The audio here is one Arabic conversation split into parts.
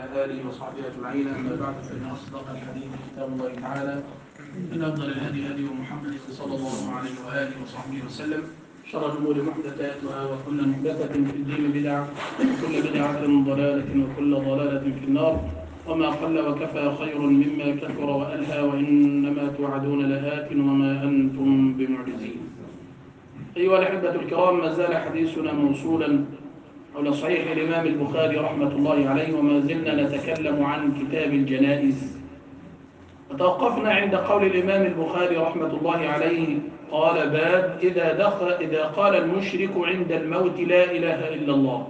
آله وصحبه أجمعين. أما بعد فإن أصدق الحديث كتاب الله تعالى، إن أفضل الهدي هدي محمد صلى الله عليه وآله وصحبه وسلم. شر الأمور محدثاتها وكل محدثة في الدين بدعة وكل بدعة ضلالة وكل ضلالة في النار. وما قل وكفى خير مما كثر وألهى، وإنما توعدون لآت وما أنتم بمعجزين. أيها الأحبة الكرام، ما زال حديثنا موصولا حول صحيح الإمام البخاري رحمة الله عليه، وما زلنا نتكلم عن كتاب الجنائز. وتوقفنا عند قول الإمام البخاري رحمة الله عليه قال: باب إذا قال المشرك عند الموت لا إله إلا الله.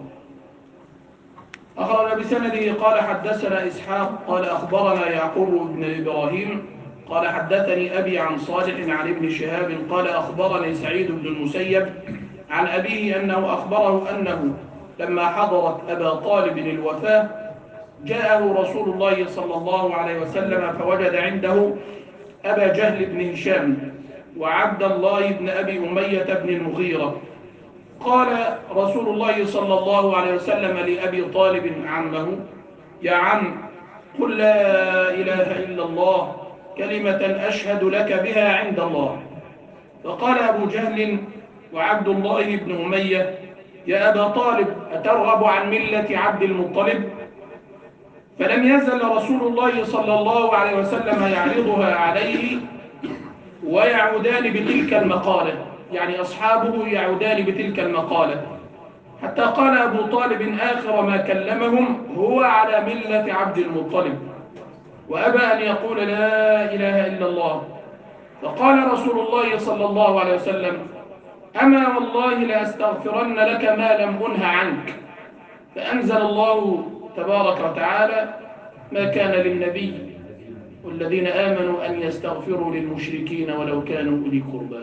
أخرج بسنده قال: حدثنا إسحاق قال: أخبرنا يعقوب بن إبراهيم قال: حدثني أبي عن صالح عن ابن شهاب قال: أخبرني سعيد بن المسيب عن أبيه أنه أخبره أنه لما حضرت أبا طالب الوفاة جاءه رسول الله صلى الله عليه وسلم فوجد عنده أبا جهل بن هشام وعبد الله بن أبي أمية بن المغيرة. قال رسول الله صلى الله عليه وسلم لأبي طالب عمه: يا عم، قل لا إله إلا الله كلمة أشهد لك بها عند الله. فقال أبو جهل وعبد الله بن أمية: يا أبا طالب، أترغب عن ملة عبد المطلب؟ فلم يزل رسول الله صلى الله عليه وسلم يعرضها عليه ويعودان بتلك المقالة، يعني أصحابه يعودان بتلك المقالة، حتى قال أبو طالب آخر ما كلمهم: هو على ملة عبد المطلب، وأبى أن يقول لا إله إلا الله. فقال رسول الله صلى الله عليه وسلم: أما والله لأستغفرن لك ما لم أنه عنك. فأنزل الله تبارك وتعالى: ما كان للنبي والذين آمنوا أن يستغفروا للمشركين ولو كانوا أولي قربى.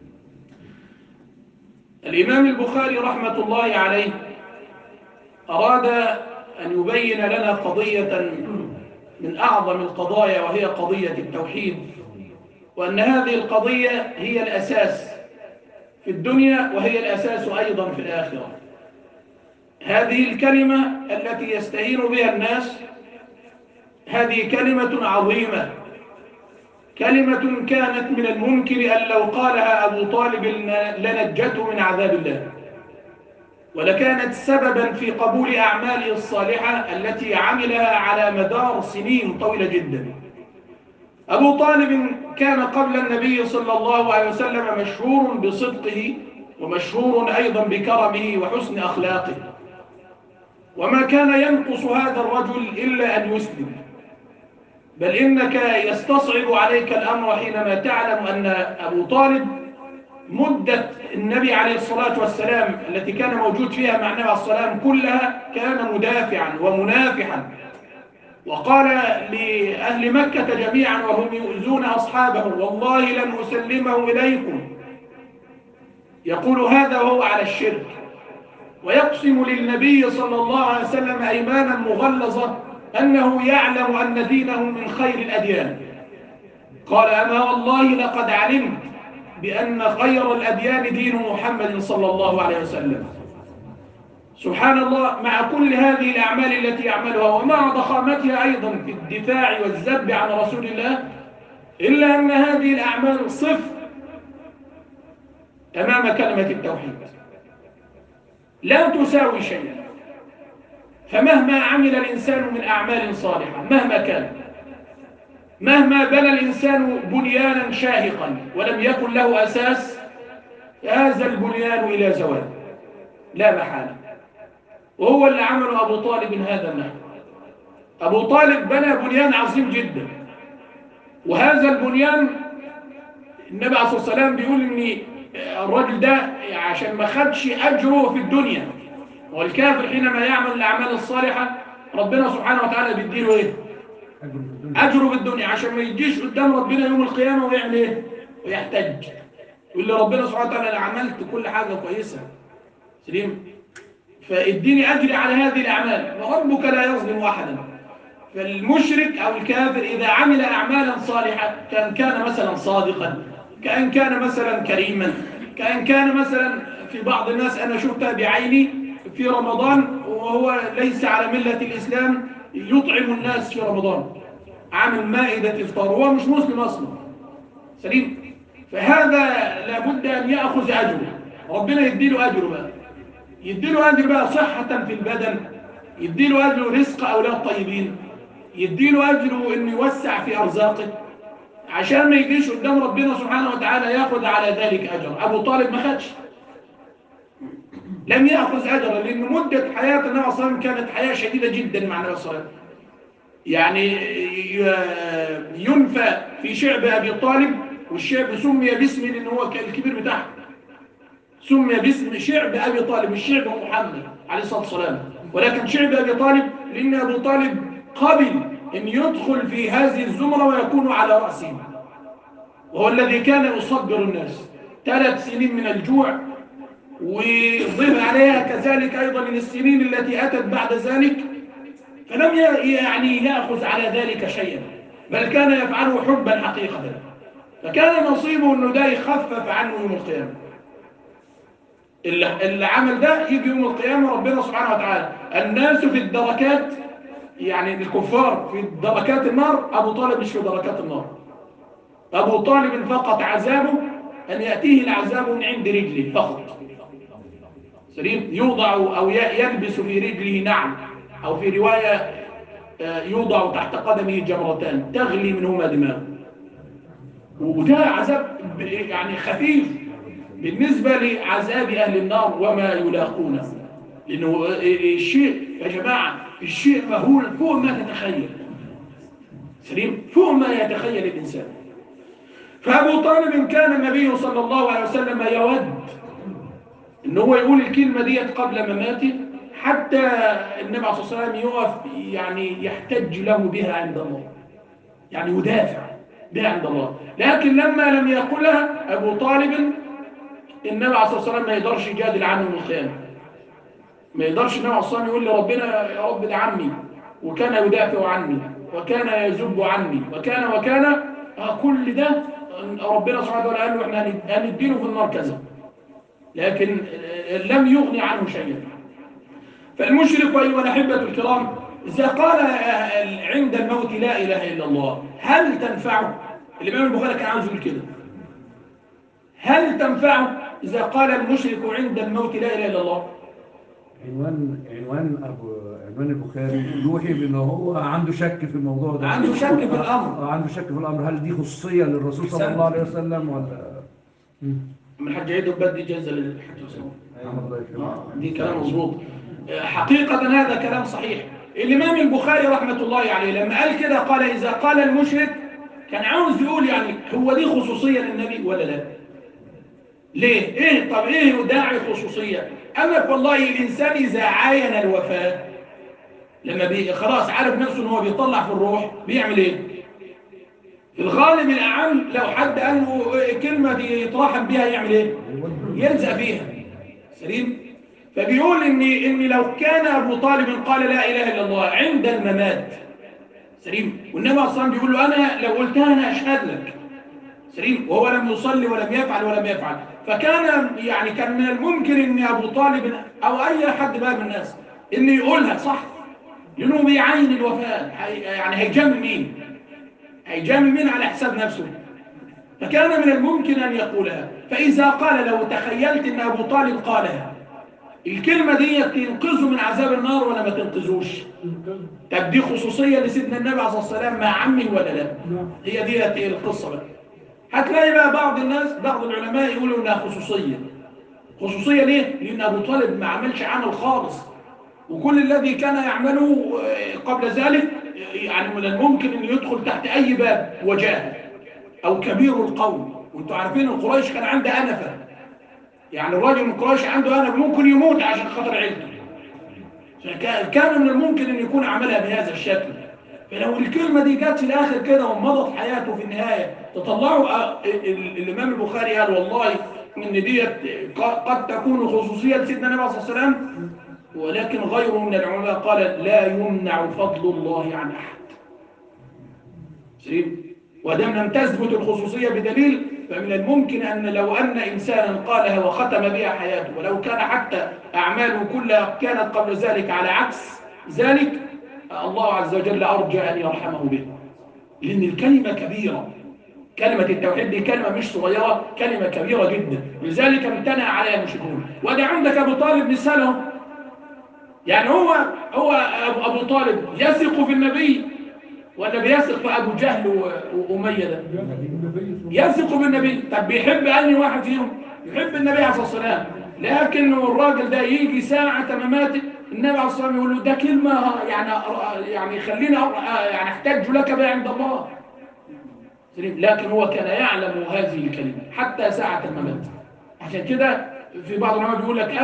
الإمام البخاري رحمة الله عليه أراد أن يبين لنا قضية من أعظم القضايا، وهي قضية التوحيد، وأن هذه القضية هي الأساس في الدنيا وهي الأساس أيضا في الآخرة. هذه الكلمة التي يستهين بها الناس هذه كلمة عظيمة، كلمة كانت من الممكن أن لو قالها أبو طالب لنجته من عذاب الله، ولكانت سببا في قبول أعماله الصالحة التي عملها على مدار سنين طويلة جدا. أبو طالب كان قبل النبي صلى الله عليه وسلم مشهور بصدقه، ومشهور أيضا بكرمه وحسن أخلاقه، وما كان ينقص هذا الرجل إلا أن يسلم. بل إنك يستصعب عليك الأمر حينما تعلم أن أبو طالب مدة النبي عليه الصلاة والسلام التي كان موجود فيها مع النبي عليه الصلاة كلها كان مدافعا ومنافحا، وقال لأهل مكة جميعا وهم يؤذون أصحابه: والله لن أسلمه إليكم. يقول هذا وهو على الشرك، ويقسم للنبي صلى الله عليه وسلم أيمانا مغلظة أنه يعلم أن دينه من خير الأديان. قال: أما والله لقد علمت بأن خير الأديان دين محمد صلى الله عليه وسلم. سبحان الله، مع كل هذه الأعمال التي يعملها ومع ضخامتها أيضا في الدفاع والذب عن رسول الله، إلا أن هذه الأعمال صفر أمام كلمة التوحيد، لا تساوي شيئا. فمهما عمل الإنسان من أعمال صالحة مهما كان، مهما بنى الإنسان بنيانا شاهقا ولم يكن له أساس، هذا البنيان إلى زوال لا محالة. وهو اللي عمل أبو طالب هذا النحو. أبو طالب بنى بنيان عظيم جدا، وهذا البنيان النبي عليه الصلاة والسلام بيقول إن الرجل ده عشان ما خدش أجره في الدنيا، والكافر حينما يعمل الأعمال الصالحة ربنا سبحانه وتعالى بيديله إيه؟ أجره في الدنيا، عشان ما يجيش قدام ربنا يوم القيامة ويعمل إيه؟ ويحتج يقول له ربنا سبحانه وتعالى: أنا عملت كل حاجة كويسة سليم، فاديني أجري على هذه الأعمال، وربك لا يظلم أحدا. فالمشرك أو الكافر إذا عمل أعمالا صالحة، كان مثلا صادقا، كأن كان مثلا كريما، كأن كان مثلا في بعض الناس أنا شفتها بعيني في رمضان وهو ليس على ملة الإسلام، يطعم الناس في رمضان، عامل مائدة إفطار، هو مش مسلم أصلا. سليم. فهذا لابد أن يأخذ أجره، ربنا يديله أجره بقى، يديله أجر بقى صحة في البدن، يديله أجره رزق أولاد طيبين، يديله أجره إنه يوسع في أرزاقه، عشان ما يجيش قدام ربنا سبحانه وتعالى ياخذ على ذلك أجر. أبو طالب ما خدش، لم يأخذ أجرا، لأن مدة حياة النبي صلى الله عليه وسلم كانت حياة شديدة جدا مع النبي صلى الله عليه وسلم. يعني ينفى في شعب أبي طالب، والشعب سمي باسم لأنه هو الكبير بتاعه، سمي باسم شعب أبي طالب، مش شعب محمد عليه الصلاة والسلام، ولكن شعب أبي طالب، لأن أبو طالب قبل أن يدخل في هذه الزمرة ويكون على رأسه، وهو الذي كان يصبر الناس 3 سنين من الجوع، وضيف عليها كذلك أيضا من السنين التي أتت بعد ذلك، فلم يعني يأخذ على ذلك شيئا، بل كان يفعله حبا حقيقة، فكان نصيبه أنه ده يخفف عنه يوم القيامة. اللي عمل ده يجي يوم القيامة ربنا سبحانه وتعالى، الناس في الدركات، يعني الكفار في دركات النار، أبو طالب مش في دركات النار. أبو طالب فقط عذابه أن يأتيه العذاب من عند رجله فقط. سليم. يوضع أو يلبس في رجله نعل، أو في رواية يوضع تحت قدمه جمرتان تغلي منهما دماغه، وده عذاب يعني خفيف بالنسبة لعذاب أهل النار وما يلاقونه، لأنه الشيء يا جماعة، الشيء مهول فوق ما تتخيل. سليم. فوق ما يتخيل الإنسان. فأبو طالب كان النبي صلى الله عليه وسلم يود إن هو يقول الكلمة ديت قبل مماته، حتى النبي عليه الصلاة والسلام يقف يعني يحتج له بها عند الله، يعني يدافع بها عند الله. لكن لما لم يقلها أبو طالب، النبي عليه الصلاة والسلام ما يقدرش يجادل عنه من القيامة، ما يقدرش النبي عليه الصلاة والسلام يقول لربنا يا رب ده عمي وكان يدافع عني وكان يذب عني وكان كل ده ربنا سبحانه وتعالى قال له احنا هنديله في النار كذا، لكن لم يغني عنه شيئا. فالمشرك أيها الأحبة الكرام إذا قال عند الموت لا إله إلا الله هل تنفعه؟ الإمام البخاري كان عاوز يقول كده، هل تنفعه إذا قال المشرك عند الموت لا إله إلا الله؟ عنوان البخاري يوحي بأنه هو عنده شك في الموضوع ده، عنده شك في الأمر، عنده شك في الأمر. هل دي خصوصية للرسول صلى الله عليه وسلم ولا من الحاج عيد بدي جزء للحج عثمان؟ دي كلام مظبوط حقيقة، هذا كلام صحيح. الإمام البخاري رحمة الله عليه لما قال كده قال إذا قال المشرك، كان عاوز يقول يعني هو دي خصوصية للنبي ولا لا؟ ليه؟ إيه؟ طب إيه داعي خصوصية؟ قال لك والله الإنسان إذا عاين الوفاة، لما خلاص عارف نفسه إن هو بيطلع في الروح، بيعمل إيه؟ في الغالب الأعم لو حد قال له كلمة دي يترحم بيها يعمل إيه؟ يلزق فيها. سليم؟ فبيقول إن لو كان أبو طالب قال لا إله إلا الله عند الممات، سليم، والنبي صلى الله عليه وسلم بيقول له أنا لو قلتها أنا أشهد لك، سليم، وهو لم يصلي ولم يفعل، فكان يعني كان من الممكن إن أبو طالب أو أي حد بقى من الناس إن يقولها صح، لأنه بيعين الوفاة، يعني هيجامل مين؟ هيجامل مين على حساب نفسه؟ فكان من الممكن أن يقولها. فإذا قال لو تخيلت أن أبو طالب قالها، الكلمة دي تنقذه من عذاب النار ولا ما تنقذوش؟ طب دي خصوصية لسيدنا النبي عليه الصلاة والسلام مع عمه ولا لا؟ هي دي القصة بقى. هتلاقي بقى بعض الناس، بعض العلماء يقولوا انها خصوصية. خصوصية ليه؟ لأن أبو طالب ما عملش عمل خالص، وكل الذي كان يعمله قبل ذلك يعني من الممكن أن يدخل تحت أي باب وجاه أو كبير القوم. وانتوا عارفين القريش كان عنده أنفة، يعني الراجل من قريش عنده أنفة ممكن يموت عشان خاطر عيلته، كان من الممكن أن يكون عملها بهذا الشكل. فلو الكلمة دي جت في الآخر كده ومضت حياته في النهاية، تطلعوا الإمام البخاري قال والله إن ديت قد تكون خصوصية لسيدنا النبي صلى الله عليه وسلم، ولكن غيره من العلماء قال لا يمنع فضل الله عن أحد. ودام لم تثبت الخصوصية بدليل، فمن الممكن أن لو أن إنسانا قالها وختم بها حياته، ولو كان حتى أعماله كلها كانت قبل ذلك على عكس ذلك، الله عز وجل أرجى أن يرحمه به، لأن الكلمة كبيرة. كلمة التوحيد دي كلمة مش صغيرة، كلمة كبيرة جدا، لذلك امتنع عليها المشركون. وده عندك أبو طالب مثاله، يعني هو أبو طالب يثق في النبي ولا بيثق في أبو جهل وأمية ده؟ يثق بالنبي. طب بيحب أي واحد فيهم؟ يحب النبي عليه الصلاة والسلام. لكن الراجل ده يجي ساعة مماته النبي عليه الصلاة والسلام يقول له ده كلمة يعني خليني يعني احتاج لك بها عند الله. لكن هو كان يعلم هذه الكلمة حتى ساعة الممات. عشان كده في بعض العلماء بيقول لك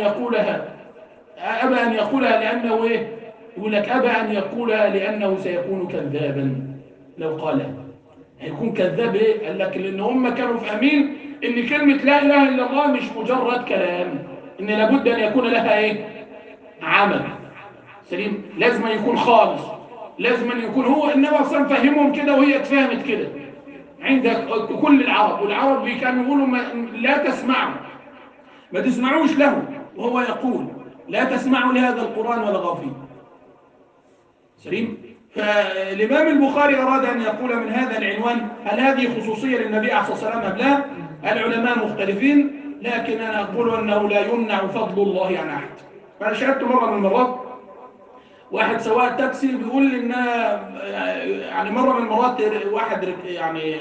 أبى أن يقولها لأنه إيه؟ يقول لك أبى أن يقولها لأنه سيكون كذابا لو قالها. هيكون كذاب إيه؟ قال لك لأن هم كانوا فاهمين إن كلمة لا إله إلا الله مش مجرد كلام، إن لابد أن يكون لها إيه؟ عمل. سليم، لازم يكون خالص، لازم أن يكون هو النبي أصلا فهمهم كده وهي اتفهمت كده عند كل العرب. والعرب كانوا يقولوا لا تسمعوا، ما تسمعوش له وهو يقول لا تسمعوا لهذا القرآن ولا فيه. سليم. فالإمام البخاري أراد أن يقول من هذا العنوان هل هذه خصوصية للنبي عليه الصلاة والسلام أم لا؟ العلماء مختلفين، لكن أنا أقول أنه لا يمنع فضل الله عن أحد. أنا شاهدت مرة من المرات واحد سواق تاكسي بيقول لي إن يعني مرة من المرات واحد يعني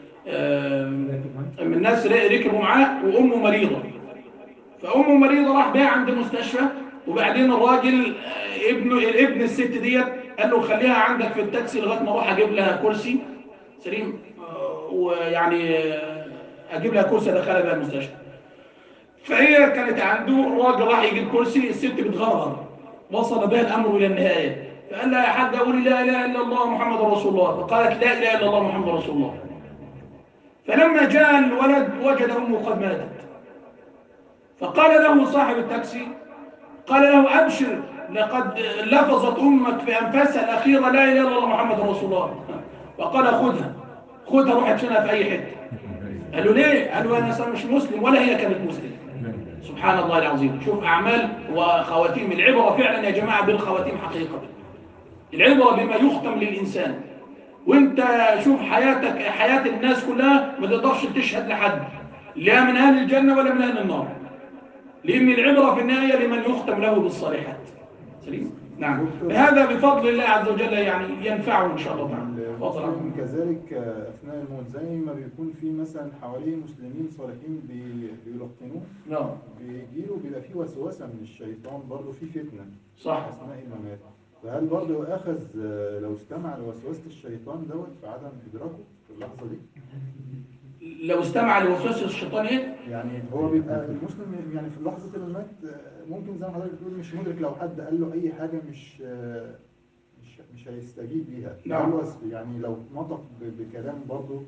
من الناس ركبوا معاه وأمه مريضة، فأمه مريضة راح بيها عند المستشفى، وبعدين الراجل ابن الست ديت قال له خليها عندك في التاكسي لغايه ما اروح اجيب لها كرسي. سليم. ويعني اجيب لها كرسي ادخلها بها المستشفى. فهي كانت عنده، الراجل راح يجيب كرسي، الست بتغرغر، وصل بها الامر الى النهايه، فقال لها يا حاجه قولي لا اله الا الله محمد رسول الله، فقالت لا اله الا الله محمد رسول الله. فلما جاء الولد وجد امه قد ماتت، فقال له صاحب التاكسي، قال له أبشر لقد لفظت أمك في أنفاسها الأخيرة لا إله إلا الله محمد رسول الله. فقال خذها روح ادفنها في أي حتة. قال له ليه؟ قال له أنا مش مسلم ولا هي كانت مسلم. سبحان الله العظيم. شوف أعمال وخواتيم. العبرة فعلا يا جماعة بالخواتيم حقيقة، العبرة بما يختم للإنسان. وانت شوف حياتك، حياة الناس كلها ما تقدرش تشهد لحد لا من أهل الجنة ولا من أهل النار، لأن العبرة في النهاية لمن يختم له بالصالحات. سليم. نعم. هذا بفضل الله عز وجل يعني ينفعه إن شاء الله تعالى. كذلك أثناء الموت زي ما بيكون في مثلا حواليه مسلمين صالحين بيلقنوه، نعم، بيجيله بيبقى فيه وسوسة من الشيطان، برضه في فتنة صح أثناء الممات. فهل برضه يؤاخذ لو استمع لوسوسة الشيطان دوت في عدم إدراكه في اللحظة دي؟ لو استمع لوسوسة الشيطان ايه؟ يعني هو بيبقى المسلم يعني في لحظة الممات ممكن زي ما حضرتك بتقول مش مدرك، لو حد قال له أي حاجة مش هيستجيب ليها. نعم. يعني لو نطق بكلام برضه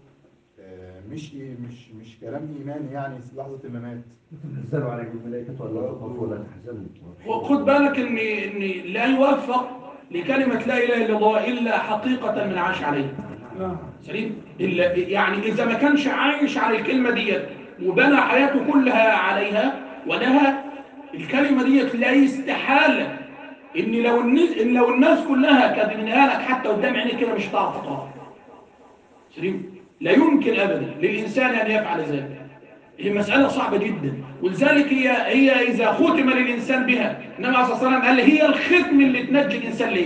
مش كلام إيماني يعني في لحظة الممات. تنزل عليكم الملائكة ولا تخافوا ولا تحزنوا. خد بالك إن لا يوفق لكلمة لا إله إلا الله إلا حقيقة من عاش عليه. سليم. يعني إذا ما كانش عايش على الكلمة ديت وبنى حياته كلها عليها ولها، الكلمة ديت لا يستحال إن لو الناس كلها كانت منها لك حتى قدام عينيك كده مش هتعرف تقرأ. سليم. لا يمكن أبدا للإنسان أن يفعل ذلك. هي مسألة صعبة جدا، ولذلك هي إذا ختم للإنسان بها، النبي عليه الصلاة والسلام قال هي الختم اللي تنجي الإنسان ليه؟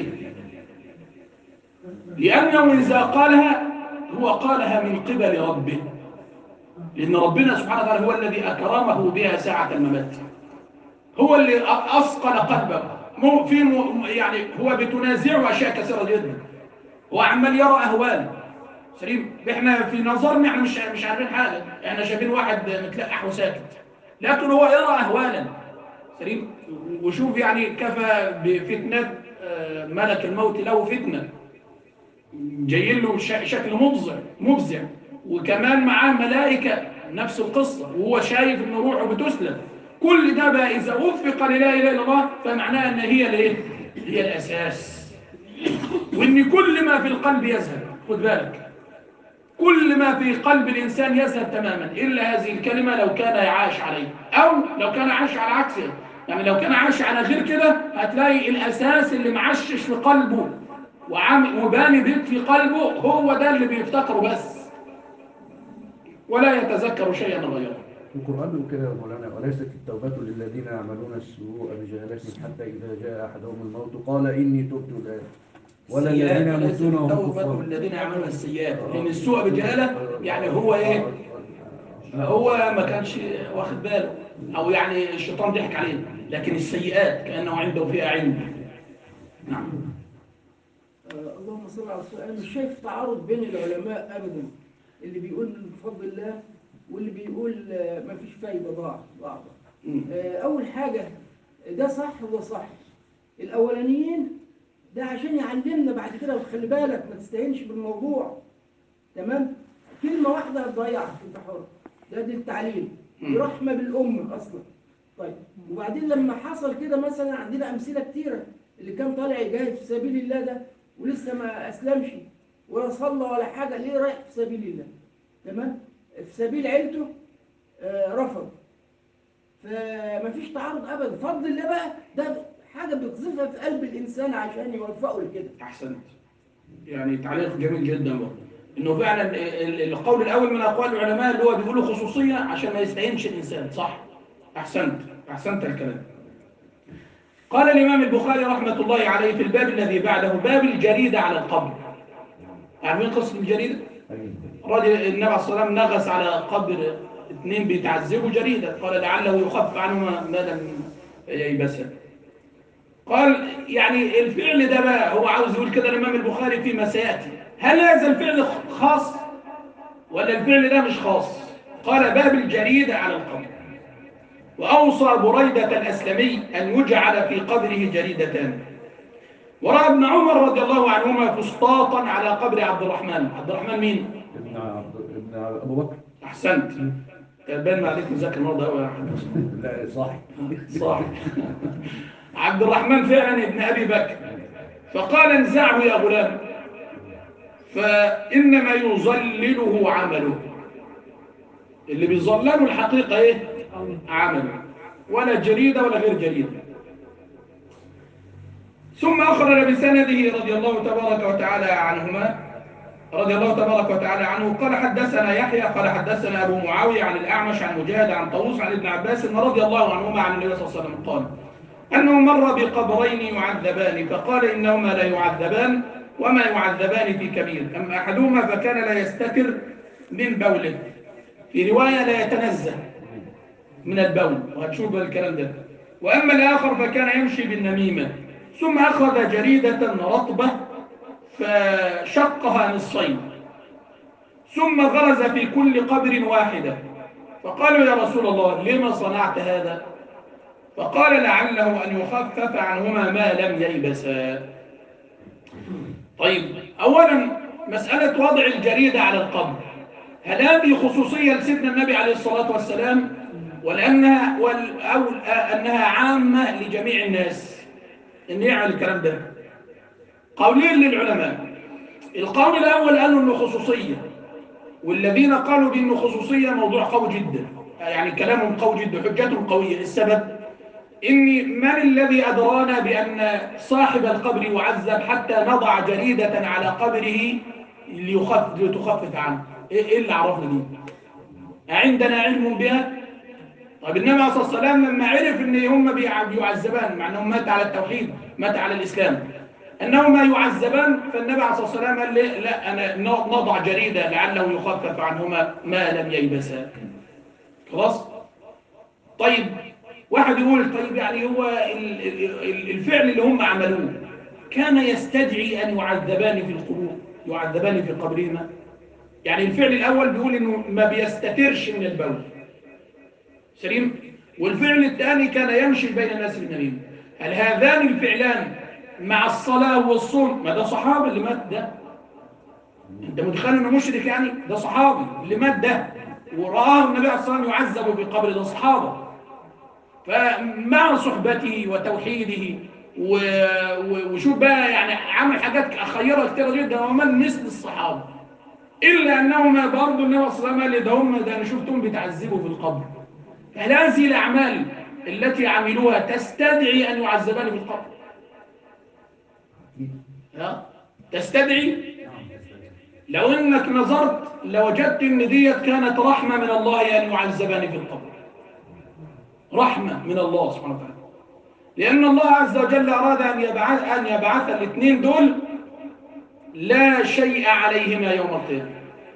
لأنه إذا قالها هو قالها من قبل ربه، لأن ربنا سبحانه وتعالى هو الذي أكرمه بها ساعة الممات، هو اللي أثقل قلبه. يعني هو بتنازعه أشياء كثيرة جدا، هو عمال يرى أهوال. سليم. احنا في نظرنا احنا مش عارفين حاجة، احنا شايفين واحد متلقح وساكت، لكن هو يرى أهوالا. سليم. وشوف يعني كفى بفتنة ملك الموت له فتنة، جاي له شكل مفزع، وكمان معاه ملائكة نفس القصة، وهو شايف ان روحه بتسلم. كل ده بقى إذا وفق للا إله إلا الله فمعناها أن هي الأساس، وإن كل ما في القلب يذهب. خد بالك، كل ما في قلب الإنسان يذهب تماما إلا هذه الكلمة لو كان يعاش عليه، أو لو كان عاش على عكسه، يعني لو كان عاش على غير كده هتلاقي الأساس اللي معشش في قلبه وباني بيت في قلبه هو ده اللي بيفتكره بس ولا يتذكر شيئا غيره. القرآن بيقول كده يا مولانا: وليست التوبة للذين يعملون السوء بجهالة حتى إذا جاء أحدهم الموت قال إني تبت الآن ولا الذين يموتون وهم التوبة كفار. الذين يعملون السيئات، لأن السوء بجهالة يعني هو إيه؟ هو ما كانش واخد باله أو يعني الشيطان ضحك عليه، لكن السيئات كأنه عنده فيها علم. نعم. اللهم صل على السؤال. مش شايف تعارض بين العلماء أبدا، اللي بيقول بفضل الله واللي بيقول ما فيش فايدة ضاع. أول حاجة ده صح وده صح. الأولانيين ده عشان يعلمنا بعد كده، وخلي بالك ما تستهينش بالموضوع، تمام؟ كلمة واحدة هتضيعك، أنت حر. ده التعليم، دي رحمة بالأمة أصلا. طيب وبعدين لما حصل كده مثلا عندنا أمثلة كتيرة، اللي كان طالع يجاهد في سبيل الله ده ولسه ما أسلمش ولا صلى ولا حاجة، ليه رايح في سبيل الله؟ تمام؟ في سبيل عيلته رفض. فمفيش تعارض أبدا. فضل الله بقى ده حاجة بتقذفها في قلب الإنسان عشان يوفقه لكده. أحسنت. يعني تعليق جميل جدا برضه، إنه فعلا القول الأول من أقوال العلماء اللي هو بيقولوا خصوصية عشان ما يستهينش الإنسان. صح؟ أحسنت الكلام. قال الإمام البخاري رحمة الله عليه في الباب الذي بعده باب الجريدة على القبر. عارفين قصة الجريدة؟ رجل النبي عليه الصلاة والسلام نغس على قبر 2 بيتعذبوا جريدة، قال لعله يخف عنهما ما لم ييبسا. قال يعني الفعل ده بقى هو عاوز يقول كده الإمام البخاري فيما سيأتي، هل هذا الفعل خاص ولا الفعل ده مش خاص؟ قال باب الجريدة على القبر. وأوصى بريدة الأسلمي أن يجعل في قبره جريدتان. ورأى ابن عمر رضي الله عنهما فسطاطا على قبر عبد الرحمن. عبد الرحمن مين؟ ابن أبو بكر. أحسنت. بان ما عليك مذاكر النهارده قوي يا حاج. لا صاحي. عبد الرحمن فعلا ابن أبي بكر. فقال انزعه يا غلام فإنما يظلله عمله. اللي بيظلله الحقيقة إيه؟ عمله، ولا جريدة ولا غير جريدة. ثم أخرج بسنده رضي الله تبارك وتعالى عنه قال حدثنا يحيى قال حدثنا أبو معاوية عن الأعمش عن مجاهد عن طاووس عن ابن عباس رضي الله عنهما عن النبي صلى الله عليه وسلم قال أنه مر بقبرين يعذبان فقال إنهما لا يعذبان وما يعذبان في كبير، أما أحدهما فكان لا يستتر من بوله، في رواية لا يتنزه من البول، وهتشوف الكلام ده، وأما الآخر فكان يمشي بالنميمة. ثم أخذ جريدة رطبة فشقها نصين ثم غرز في كل قبر واحدة، فقالوا يا رسول الله لما صنعت هذا؟ فقال لعله أن يخفف عنهما ما لم ييبسا. طيب أولا مسألة وضع الجريدة على القبر، هل هذه خصوصية لسيدنا النبي عليه الصلاة والسلام ولأنها أو أنها عامة لجميع الناس إن يعمل الكلام ده؟ قولين للعلماء. القول الأول قالوا إنه خصوصية، والذين قالوا بأنه خصوصية موضوع قوي جدا، يعني كلامهم قوي جدا، حجتهم قوية. السبب إن من الذي أدرانا بأن صاحب القبر يعذب حتى نضع جريدة على قبره لتخفف عنه؟ إيه اللي عرفنا دي؟ عندنا علم بها؟ طيب النبي عليه الصلاة والسلام لما عرف ان هم بيعذبان مع انهم مات على التوحيد مات على الإسلام انهما يعذبان، فالنبي عليه الصلاة والسلام قال لي لا أنا نضع جريدة لعله يخفف عنهما ما لم ييبسا. خلاص؟ طيب واحد يقول طيب يعني هو الفعل اللي هم عملوه كان يستدعي أن يعذبان في القبور، يعذبان في قبرهما؟ يعني الفعل الأول بيقول إنه ما بيستترش من البول، سليم، والفعل الثاني كان يمشي بين الناس بالنميمة. هل هذان الفعلان مع الصلاة والصوم؟ ما ده صحابي اللي مات ده، انت متخيل انه مشرك؟ يعني ده صحابي اللي مات ده ورآه النبي عليه الصلاة والسلام يعذب بقبر، ده صحابة. فمع صحبته وتوحيده وشوف بقى يعني عمل حاجات خيرة كتيرة جدا ومن مثل الصحابة، إلا أنهما برضو النبي صلى الله عليه وسلم قال ده هم ده أنا شفتهم بيتعذبوا في القبر. هل هذه الأعمال التي عملوها تستدعي أن يعذبان في القبر؟ تستدعي. لو انك نظرت لوجدت ان ديت كانت رحمة من الله ان يعذبان في القبر، رحمة من الله سبحانه وتعالى، لان الله عز وجل اراد ان يبعث الاثنين دول لا شيء عليهما يوم القيامة،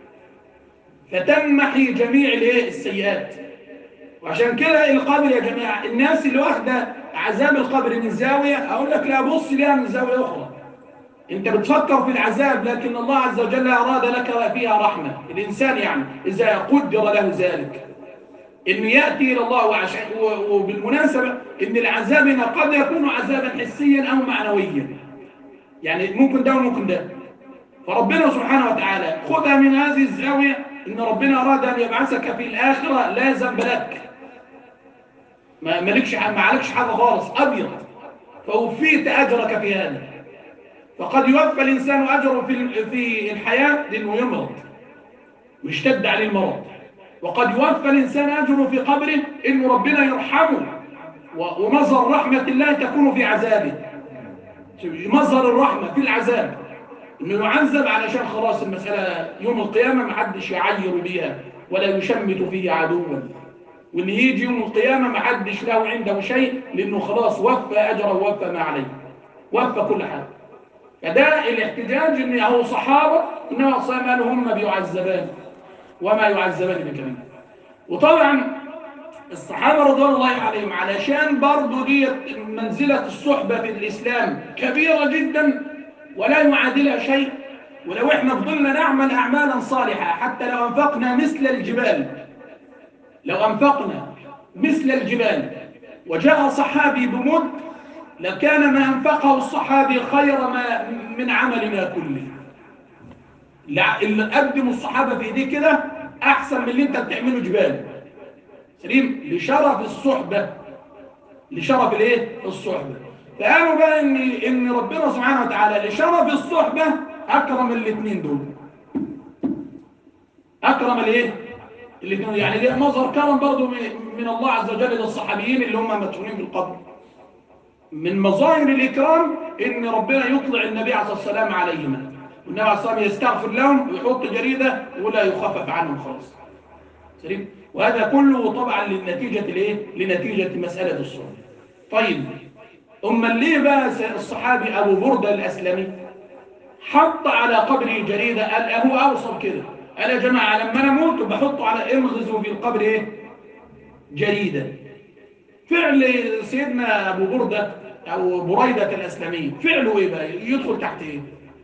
فتمحي جميع السيئات. وعشان كده القبر يا جماعة، الناس اللي واخده عذاب القبر من زاوية، اقول لك لا، بص ليها من زاوية اخرى. انت بتفكر في العذاب، لكن الله عز وجل اراد لك فيها رحمة. الانسان يعني اذا قدر له ذلك انه يأتي الى الله، وبالمناسبة ان العذاب هنا قد يكون عذابا حسيا او معنويا، يعني ممكن ده وممكن ده. فربنا سبحانه وتعالى خذها من هذه الزاوية، ان ربنا اراد ان يبعثك في الاخرة لا ذنب لك، ما عليكش حاجة خالص، ابيض، فوفيت اجرك في هذا. فقد يوفى الإنسان أجره في الحياة لأنه يمرض ويشتد عليه المرض، وقد يوفى الإنسان أجره في قبره إنه ربنا يرحمه، ومظهر رحمة الله تكون في عذابه. مظهر الرحمة في العذاب إنه يعذب علشان خلاص المسألة يوم القيامة محدش يعير بيها ولا يشمت فيه عدوا، وإن يجي يوم القيامة محدش له عنده شيء، لأنه خلاص وفى أجره ووفى ما عليه، وفى كل حاجة. فده الاحتجاج ان هو صحابه انما قالوا هم بيعذبان وما يعذبان بكبير. وطبعا الصحابه رضوان الله عليهم علشان برضه دي منزله الصحبه في الاسلام كبيره جدا ولا يعادلها شيء. ولو احنا فضلنا نعمل اعمالا صالحه حتى لو انفقنا مثل الجبال، لو انفقنا مثل الجبال وجاء صحابي بمد، لكان ما أنفقه الصحابي خير ما من عملنا كله. اللي قدموا الصحابة في ايديه كده أحسن من اللي أنت بتعمله جبال. سليم، لشرف الصحبة، لشرف الصحبة. فقالوا بقى إن ربنا سبحانه وتعالى لشرف الصحبة أكرم الاثنين دول، أكرم الاثنين، يعني ده مظهر كرم برضو من الله عز وجل للصحابيين اللي هم مدفونين في القبر. من مظاهر الإكرام إن ربنا يطلع النبي عليه الصلاة والسلام عليهما، والنبي عليه الصلاة والسلام يستغفر لهم ويحط جريدة ولا يخفف عنهم خلاص. سليم. وهذا كله طبعا لنتيجة مسألة الصلاة. طيب ليه بقى الصحابي أبو بردة الأسلمي حط على قبره جريدة؟ قال هو أوصل كده، قال يا جماعة لما أنا موت بحطه على انغزوا في القبر جريدة. فعل سيدنا أبو بردة أو بريدة الأسلمي فعله إيه بقى؟ يدخل تحت إيه؟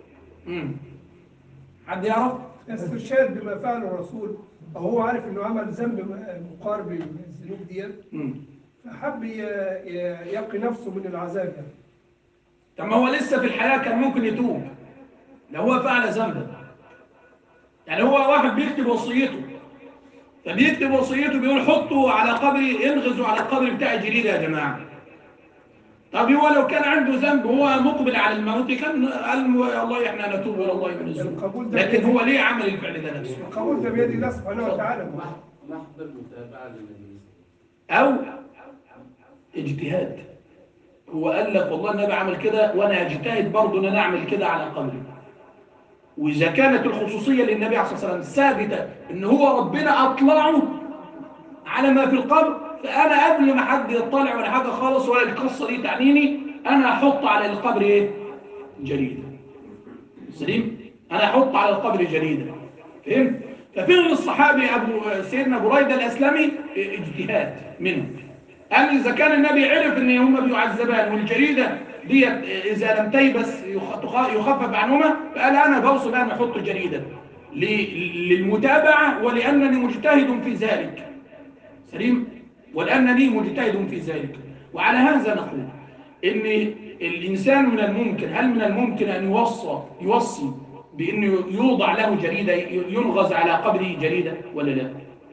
حد يعرف؟ استشهاد بما فعله الرسول، أو هو عارف إنه عمل ذنب مقارب للذنوب دي، فحب يقي نفسه من العذاب يعني. طب ما هو لسه في الحياة كان ممكن يتوب لو هو فعل ذنبا. يعني هو واحد بيكتب وصيته، فبيكتب وصيته بيقول حطوا على قبري، انغزوا على القبر بتاع جريدة يا جماعة. طب هو لو كان عنده ذنب وهو مقبل على الموت كان قال الله احنا نتوب الى الله من الذنوب، لكن هو ليه عمل الفعل ده نفسه؟ القبول ده بيد الله سبحانه وتعالى. محض المتابعة للنبي او اجتهاد، هو قال لك والله النبي عمل كده وانا اجتهد برضه ان انا اعمل كده على قبري. واذا كانت الخصوصيه للنبي عليه الصلاه والسلام ثابته ان هو ربنا اطلعه على ما في القبر، فانا قبل ما حد يطلع ولا حاجه خالص ولا القصه دي تعنيني، انا احط على القبر جريده. سليم، انا احط على القبر جريده. فهمت؟ ففعل الصحابي سيدنا بريدة الاسلمي اجتهاد منه. قال اذا كان النبي عرف ان هم بيعذبان والجريده ديت اذا لم تيبس يخفف عنهما، فقال انا بوصل ان احط جريده للمتابعه ولانني مجتهد في ذلك. سليم، ولانني مجتهد في ذلك. وعلى هذا نقول ان الانسان هل من الممكن ان يوصي بانه يوضع له جريده، ينغز على قبره جريده ولا لا؟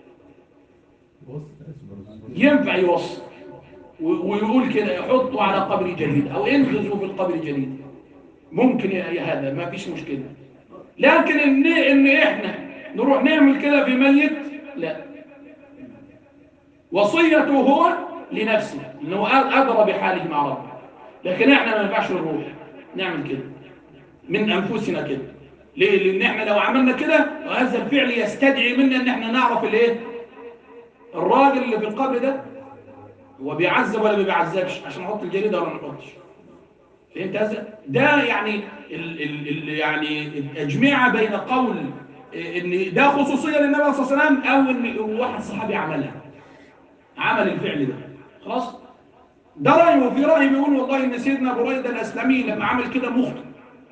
ينفع يوصي ويقول كده يحطوا على قبر جديد او انغزوا في القبر جديد، ممكن هذا ما فيش مشكله. لكن ان احنا نروح نعمل كده في ميت، لا. وصيته هو لنفسه انه ادرى بحاله مع ربه. لكن احنا ما ينفعش نروح نعمل كده من انفسنا كده. ليه؟ لان احنا لو عملنا كده وهذا الفعل يستدعي منا ان احنا نعرف الايه؟ الراجل اللي في القبر ده هو بيعذب ولا ما بيعذبش عشان نحط الجريده ولا ما نحطش. فهمت هذا؟ ده يعني يعني الاجماع بين قول ان ده خصوصيه للنبي صلى الله عليه وسلم او ان واحد صحابي عملها، عمل الفعل ده خلاص. ده راي، وفي راي بيقول والله ان سيدنا بريده الاسلمي لما عمل كده مخطئ،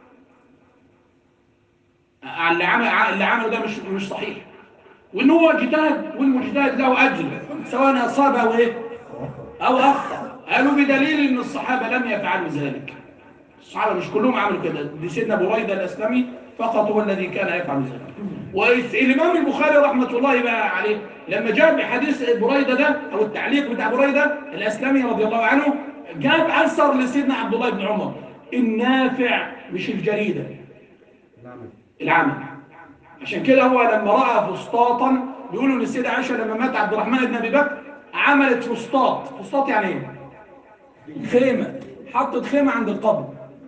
اللي عمله ده مش صحيح، وان هو اجتهد والمجتهد له اجر سواء اصاب او ايه او اخطا. قالوا بدليل ان الصحابه لم يفعلوا ذلك. الصحابه مش كلهم عملوا كده، دي سيدنا بريده الاسلمي فقط هو الذي كان يفعل ذلك. والامام البخاري رحمه الله بقى عليه لما جاب بحديث بريده ده او التعليق بتاع بريده الاسلمي رضي الله عنه، جاب اثر لسيدنا عبد الله بن عمر النافع مش الجريده العمل. عشان كده هو لما راى فسطاطا، بيقولوا ان السيده عائشه لما مات عبد الرحمن بن ابي بكر عملت فسطاط يعني ايه؟ خيمه، حطت خيمه عند القبر،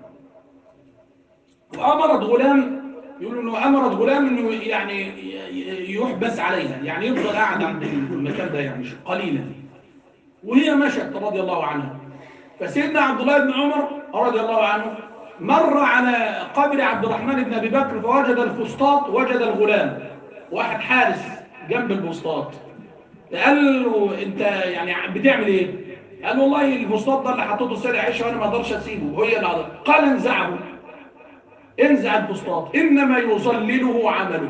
وامرت غلام، يقولوا انه امرت غلام انه يعني يحبس عليها، يعني يفضل قاعد عند المكان ده يعني قليلا، وهي مشت رضي الله عنها. فسيدنا عبد الله بن عمر رضي الله عنه مر على قبر عبد الرحمن بن ابي بكر فوجد الفسطاط، وجد الغلام واحد حارس جنب الفسطاط. قال له انت يعني بتعمل ايه؟ قال والله الفسطاط ده اللي حطيته السيده عائشه وانا ما اقدرش اسيبه، وهي اللي عضل. قال انزعه، انزع الفسطاط، انما يظلله عمله.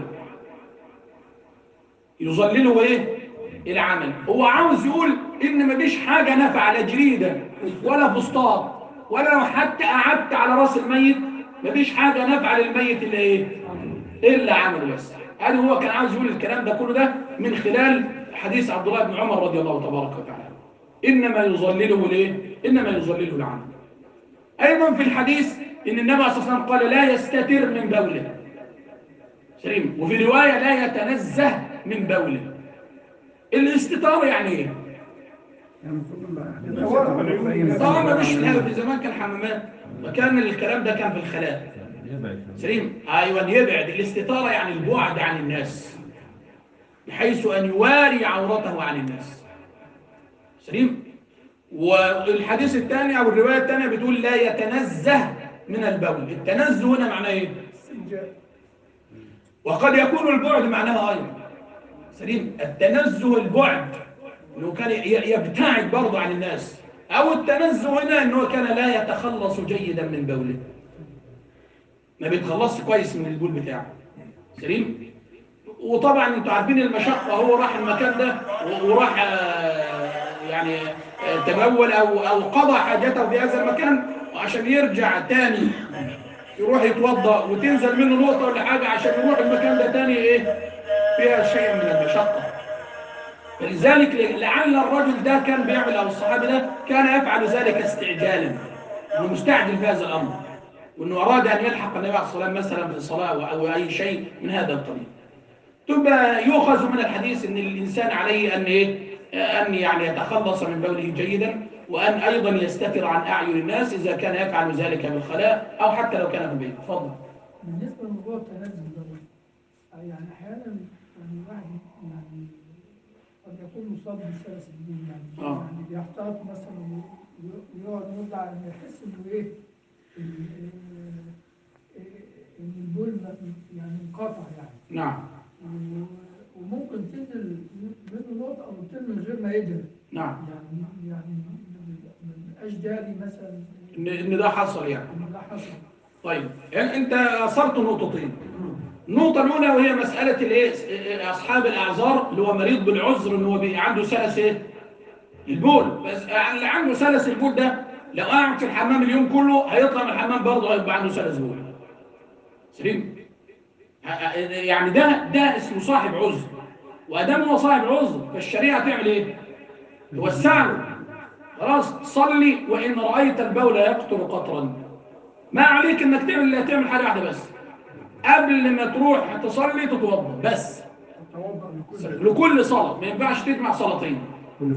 يظلله ايه؟ العمل. هو عاوز يقول ان مفيش حاجه نافعه، لا جريده ولا فسطاط ولا لو حتى قعدت على راس الميت، مفيش حاجه نافعه للميت الا ايه؟ الا عمله بس. هذا هو كان عاوز يقول الكلام ده كله ده من خلال حديث عبد الله بن عمر رضي الله تبارك وتعالى. انما يظلله الايه؟ انما يظلله العمل. ايضا في الحديث ان النبي صلى الله عليه وسلم قال لا يستتر من بوله. سليم. وفي روايه لا يتنزه من بوله. الاستتاره يعني ايه؟ طبعا ما فيش في زمان كان حمامات، وكان الكلام ده كان في الخلاء. سليم. ايوه يبعد. الاستتاره يعني البعد عن الناس بحيث ان يواري عورته عن الناس. سليم. والحديث الثاني او الروايه الثانيه بتقول لا يتنزه من البول. التنزه هنا معناه ايه؟ وقد يكون البعد معناها ايضا. سليم. التنزه البعد انه كان يبتعد برضه عن الناس، او التنزه هنا انه كان لا يتخلص جيدا من بوله، ما بيتخلصش كويس من البول بتاعه. سليم. وطبعا انتوا عارفين المشقه، هو راح المكان ده وراح يعني تبول او قضى حاجته في هذا المكان، وعشان يرجع تاني يروح يتوضا وتنزل منه نقطه ولا حاجه عشان يروح المكان ده تاني ايه؟ فيها شيء من المشقه. فلذلك لعل الرجل ده كان بيعمل او الصحابي ده كان يفعل ذلك استعجالا، انه مستعجل في هذا الامر، وانه اراد ان يلحق النبي عليه الصلاه والسلام مثلا بالصلاه او اي شيء من هذا القبيل. تبقى يؤخذ من الحديث ان الانسان عليه ان ايه؟ ان يعني يتخلص من بوله جيدا، وان ايضا يستتر عن اعين الناس اذا كان يفعل ذلك بالخلاء او حتى لو كان في البيت. اتفضل. بالنسبه لموضوع التنزل ده، يعني احيانا الواحد يعني قد يكون مصاب بسلس الدين، يعني بيحتاط مثلا ويقعد مده على ما يحس انه ايه؟ ان البول يعني انقطع يعني. نعم. وممكن تنزل منه نقطه او اتنين من غير ما يدرك. نعم. يعني ما بيبقاش داري مثلا ان ده حصل يعني. ان ده حصل. طيب انت اثرت نقطتين. النقطه الاولى وهي مساله الايه؟ اصحاب الاعذار اللي هو مريض بالعذر ان هو عنده سلس ايه؟ البول. بس اللي عنده سلس البول ده لو قعد في الحمام اليوم كله هيطلع من الحمام برضه هيبقى عنده سلس بول. سليم. يعني ده اسمه صاحب عذر، وادام هو صاحب عذر فالشريعه تعمل ايه؟ توسع له. خلاص صلي وان رايت البول يقطر قطرا، ما عليك انك تعمل حاجه واحده بس، قبل ما تروح تصلي تتوضا بس لكل صلاه، ما ينفعش تجمع صلاتين.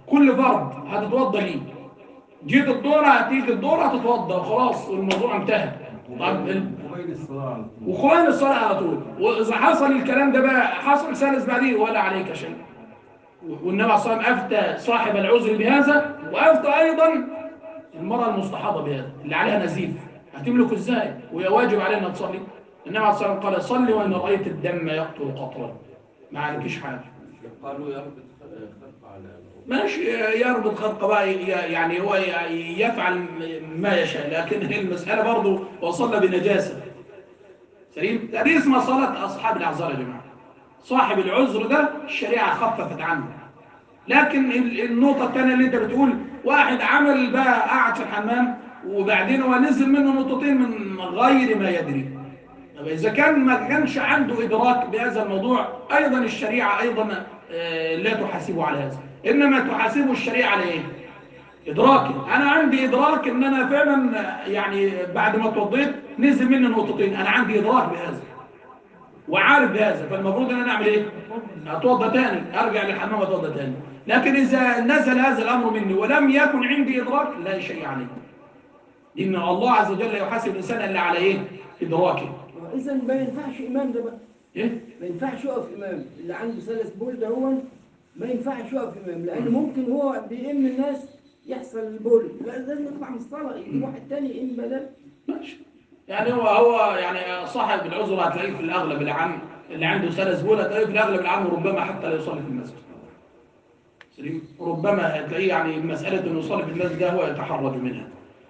كل فرد هتتوضى ليه. جيت الدور هتيجي الدور هتتوضى وخلاص والموضوع انتهى. وبين الصلاة على طول. وقرآن الصلاة على طول. وإذا حصل الكلام ده بقى حصل ثالث بعدين ولا عليك شيء. والنبي عليه الصلاة والسلام أفتى صاحب العذر بهذا، وأفتى أيضا المرأة المستحاضة بهذا اللي عليها نزيف. هتملك إزاي؟ وهي واجب عليها أنها تصلي. النبي عليه الصلاة والسلام قال صلي وإن رأيت الدم يقطر قطرا. ما عليكيش حاجة. قالوا يربط خرق على ماشي يربط خرقه بقى، يعني هو يفعل ما يشاء، لكن المسألة برضه وصلنا بنجاسة. سليم؟ دي اسمها صلاة أصحاب الأعذار يا جماعة. صاحب العذر ده الشريعة خففت عنه. لكن النقطة الثانية اللي أنت بتقول واحد عمل بقى قاعد في الحمام وبعدين هو نزل منه نقطتين من غير ما يدري. طب إذا كان ما كانش عنده إدراك بهذا الموضوع أيضا الشريعة أيضا لا تحاسبه على هذا، إنما تحاسبه الشريعة على إيه؟ إدراكي. أنا عندي إدراك إن أنا فعلا يعني بعد ما اتوضيت نزل مني نقطتين، أنا عندي إدراك بهذا وعارف بهذا، فالمفروض إن أنا أعمل إيه؟ أتوضى تاني، أرجع للحمام أتوضى تاني. لكن إذا نزل هذا الأمر مني ولم يكن عندي إدراك لا شيء عليه. إن الله عز وجل يحاسب الإنسان اللي على إيه؟ إدراكه. إذا ما ينفعش إمام ده بقى. إيه؟ ما ينفعش يقف إمام، اللي عنده سلس بول ده هو ما ينفعش يقف إمام، لأن ممكن هو بيئم الناس يحصل البول، لازم يطلع من الصلاة يجيب واحد تاني يئم بدل. ماشي. يعني هو يعني صاحب العذر هتلاقيه في الأغلب العام اللي عنده سلس بول هتلاقيه في الأغلب العام وربما حتى لا يصلي في المسجد. سليم؟ ربما هتلاقيه يعني مسألة إنه يصلي في المسجد ده هو يتحرج منها.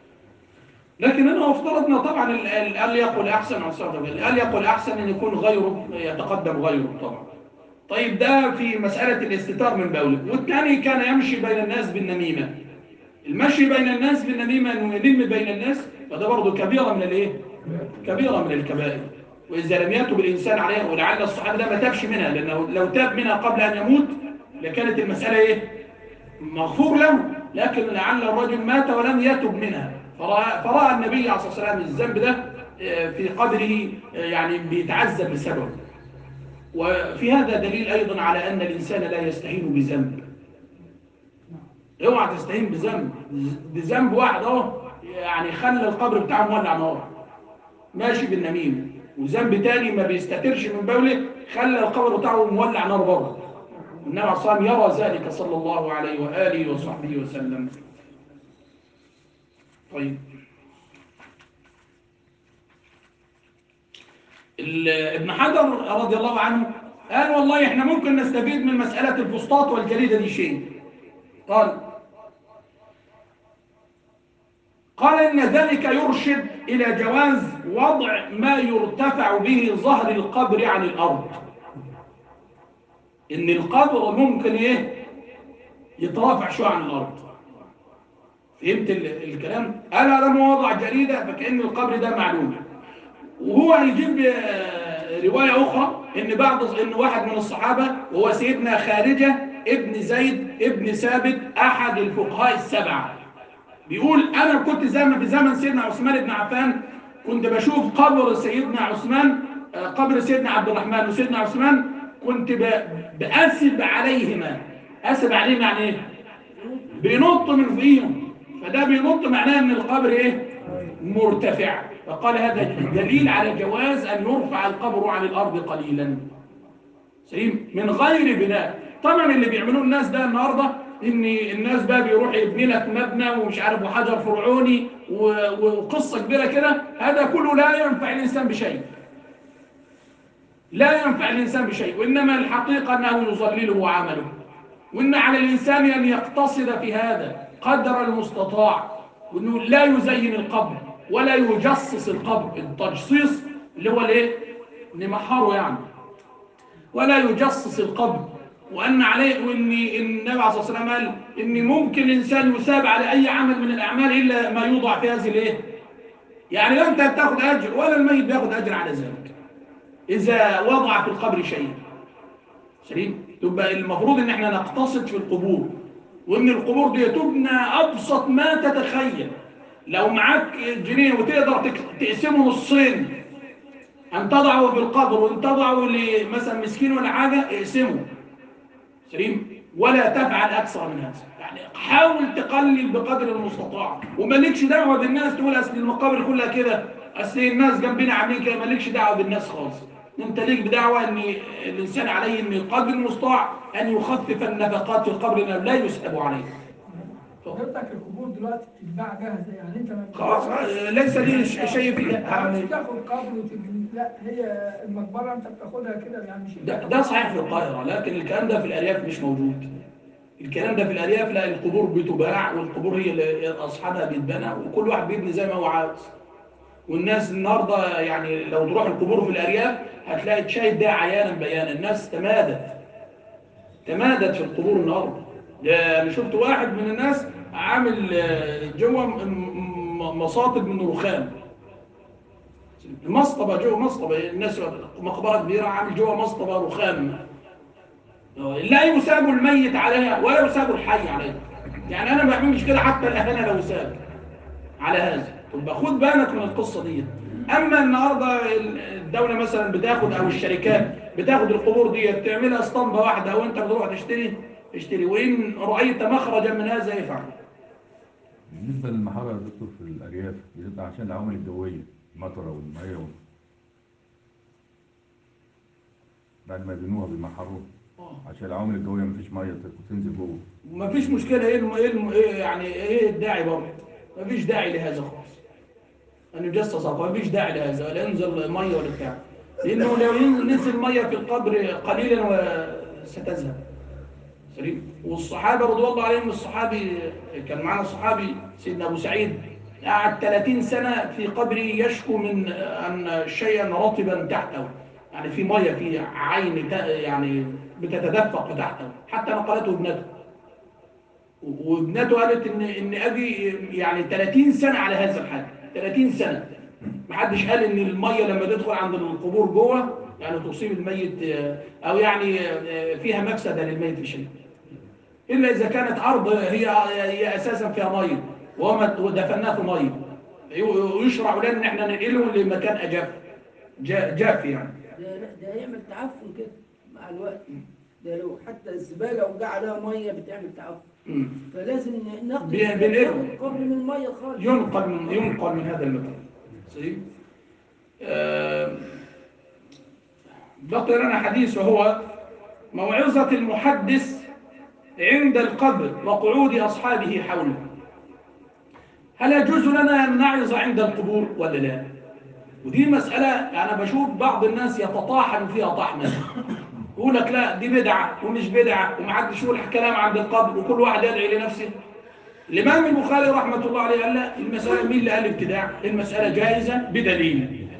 لكن أنا افترضنا طبعا الأليق والأحسن عن صلى الله الأليق والأحسن أن يكون غيره يتقدم غيره طبعا. طيب ده في مسألة الاستتار من بوله. والثاني كان يمشي بين الناس بالنميمة. المشي بين الناس بالنميمة أنه ينم بين الناس فده برضه كبيرة من الإيه؟ كبيرة من الكبائر. وإذا لم يتب الإنسان عليها، ولعل الصحابة ده ما تابش منها، لأنه لو تاب منها قبل أن يموت لكانت المسألة إيه؟ مغفور له، لكن لعل الرجل مات ولم يتب منها، فرأى النبي عليه الصلاة والسلام الذنب ده في قدره يعني بيتعذب بسببه. وفي هذا دليل أيضا على أن الإنسان لا يستهين بذنب. اوعى تستهين بذنب واحد يعني خلى القبر بتاعه مولع نار ماشي بالنميمة، وذنب تاني ما بيستترش من بوله خلى القبر بتاعه مولع نار برضه. النبي عليه الصلاة والسلام يرى ذلك صلى الله عليه وآله وصحبه وسلم. طيب ابن حجر رضي الله عنه قال والله احنا ممكن نستفيد من مسألة الفسطاط والجريدة دي شيء. قال إن ذلك يرشد إلى جواز وضع ما يرتفع به ظهر القبر عن الأرض. إن القبر ممكن إيه؟ يترافع شوية عن الأرض. فهمت الكلام؟ ألا لما وضع جريدة فكأن القبر ده معلوم. وهو يجيب رواية أخرى إن واحد من الصحابة وهو سيدنا خارجة ابن زيد ابن ثابت أحد الفقهاء السبعة بيقول أنا كنت في زمن سيدنا عثمان بن عفان كنت بشوف قبر سيدنا عثمان قبر سيدنا عبد الرحمن وسيدنا عثمان كنت بأسب عليهما. أسب عليهم يعني إيه؟ بينط من فوقيهم، فده بينط معناه إن القبر إيه؟ مرتفع. فقال هذا دليل على جواز أن يرفع القبر عن الأرض قليلا سليم من غير بناء. طبعا اللي بيعملوه الناس ده النهارده ان الناس بقى بيروح يبني لك مبنى ومش عارف وحجر فرعوني وقصه كبيره كده، هذا كله لا ينفع الانسان بشيء. لا ينفع الانسان بشيء، وانما الحقيقه انه يظلله عمله، وان على الانسان ان يقتصد في هذا قدر المستطاع، وانه لا يزين القبر ولا يجصص القبر. التجصيص اللي هو الايه؟ نمحره يعني، ولا يجصص القبر. وأن عليه وإن النبي عليه الصلاة والسلام قال إن ممكن الإنسان يثاب على أي عمل من الأعمال إلا ما يوضع في هذه الإيه؟ يعني لا أنت بتاخد أجر ولا الميت بياخد أجر على ذلك إذا وضع في القبر شيء. سليم؟ يبقى المفروض إن إحنا نقتصد في القبور، وإن القبور دي تبنى أبسط ما تتخيل. لو معاك جنيه وتقدر تقسمه نصين، أن تضعه في القبر وأن تضعه لمثلا مسكين ولا حاجة، اقسمه سليم، ولا تفعل أكثر من هذا. يعني حاول تقلل بقدر المستطاع، ومالكش دعوه بالناس تقول اصل المقابر كلها كده، اصل الناس جنبنا عاملين كده. مالكش دعوه بالناس خالص. انت ليك بدعوه ان الانسان عليه ان قدر المستطاع ان يخفف النفقات في القبر لا يسأب عليه. حضرتك القبور دلوقتي بتتباع جاهزه، يعني انت ما خلاص ليس لي شيء في يعني تاخد قبر لا، هي المقبره انت بتاخدها كده يعني مش ده صحيح في القاهره، لكن الكلام ده في الارياف مش موجود. الكلام ده في الارياف لا، القبور بتباع والقبور هي اللي اصحابها بيتبنى وكل واحد بيبني زي ما هو عاوز. والناس النهارده يعني لو تروح القبور في الارياف هتلاقي تشاهد ده عيانا بيانا. الناس تمادت في القبور النهارده. انا شفت واحد من الناس عامل جوه مصاطب من رخام، مصطبه جوه مصطبه. الناس مقبره كبيره عامل جوه مصطبه رخام، لا يساب الميت عليها ولا يساب الحي عليها. يعني انا ما بعملش كده حتى الاهانه لو يساب على هذا. طب خد بالك من القصه دي. اما النهارده الدوله مثلا بتاخد او الشركات بتاخد القبور دي تعملها اسطمبه واحده وانت بتروح تشتري، وان رايت مخرجا من هذا يفعل. بالنسبه للمحاره يا دكتور في الارياف بيبقى عشان العوامل الجويه، المطره والميه بعد ما يبنوها بيمحروها عشان العوامل الجويه مفيش ميه تنزل جوه. مفيش مشكله. ايه يعني ايه الداعي برضه؟ مفيش داعي لهذا خالص. أن يجسس مفيش داعي لهذا ولا ينزل ميه ولا بتاع، لانه لو نزل ميه في القبر قليلا وستذهب. سليم. والصحابه رضي الله عليهم، الصحابي كان معنا صحابي سيدنا ابو سعيد قعد 30 سنه في قبره يشكو من ان شيئا رطبا تحته، يعني في ميه في عين يعني بتتدفق تحته، حتى نقلته ابنته. وابنته قالت ان ابي يعني 30 سنه على هذا الحال، 30 سنه محدش قال ان الميه لما تدخل عند القبور جوه يعني تصيب الميت او يعني فيها مفسده للميت في شيء، الا اذا كانت ارض هي اساسا فيها ميه ودفناها في ميه، ويشرع لنا ان احنا ننقله لمكان اجاف جاف يعني. ده يعمل تعفن كده مع الوقت. ده لو حتى الزباله وجا عليها ميه بتعمل تعفن. فلازم ناخد القبر من الميه خالص، ينقل من هذا المكان. سليم. بقي لنا حديث وهو موعظة المحدث عند القبر وقعود أصحابه حوله. هل يجوز لنا أن نعظ عند القبور ولا لا؟ ودي مسألة أنا بشوف بعض الناس يتطاحن فيها طحنا، يقول لك لا دي بدعة ومش بدعة ومحدش يقول كلام عند القبر وكل واحد يدعي لنفسه. الإمام البخاري رحمة الله عليه قال لا، المسألة مين اللي قال ابتداع؟ المسألة جائزة بدليل.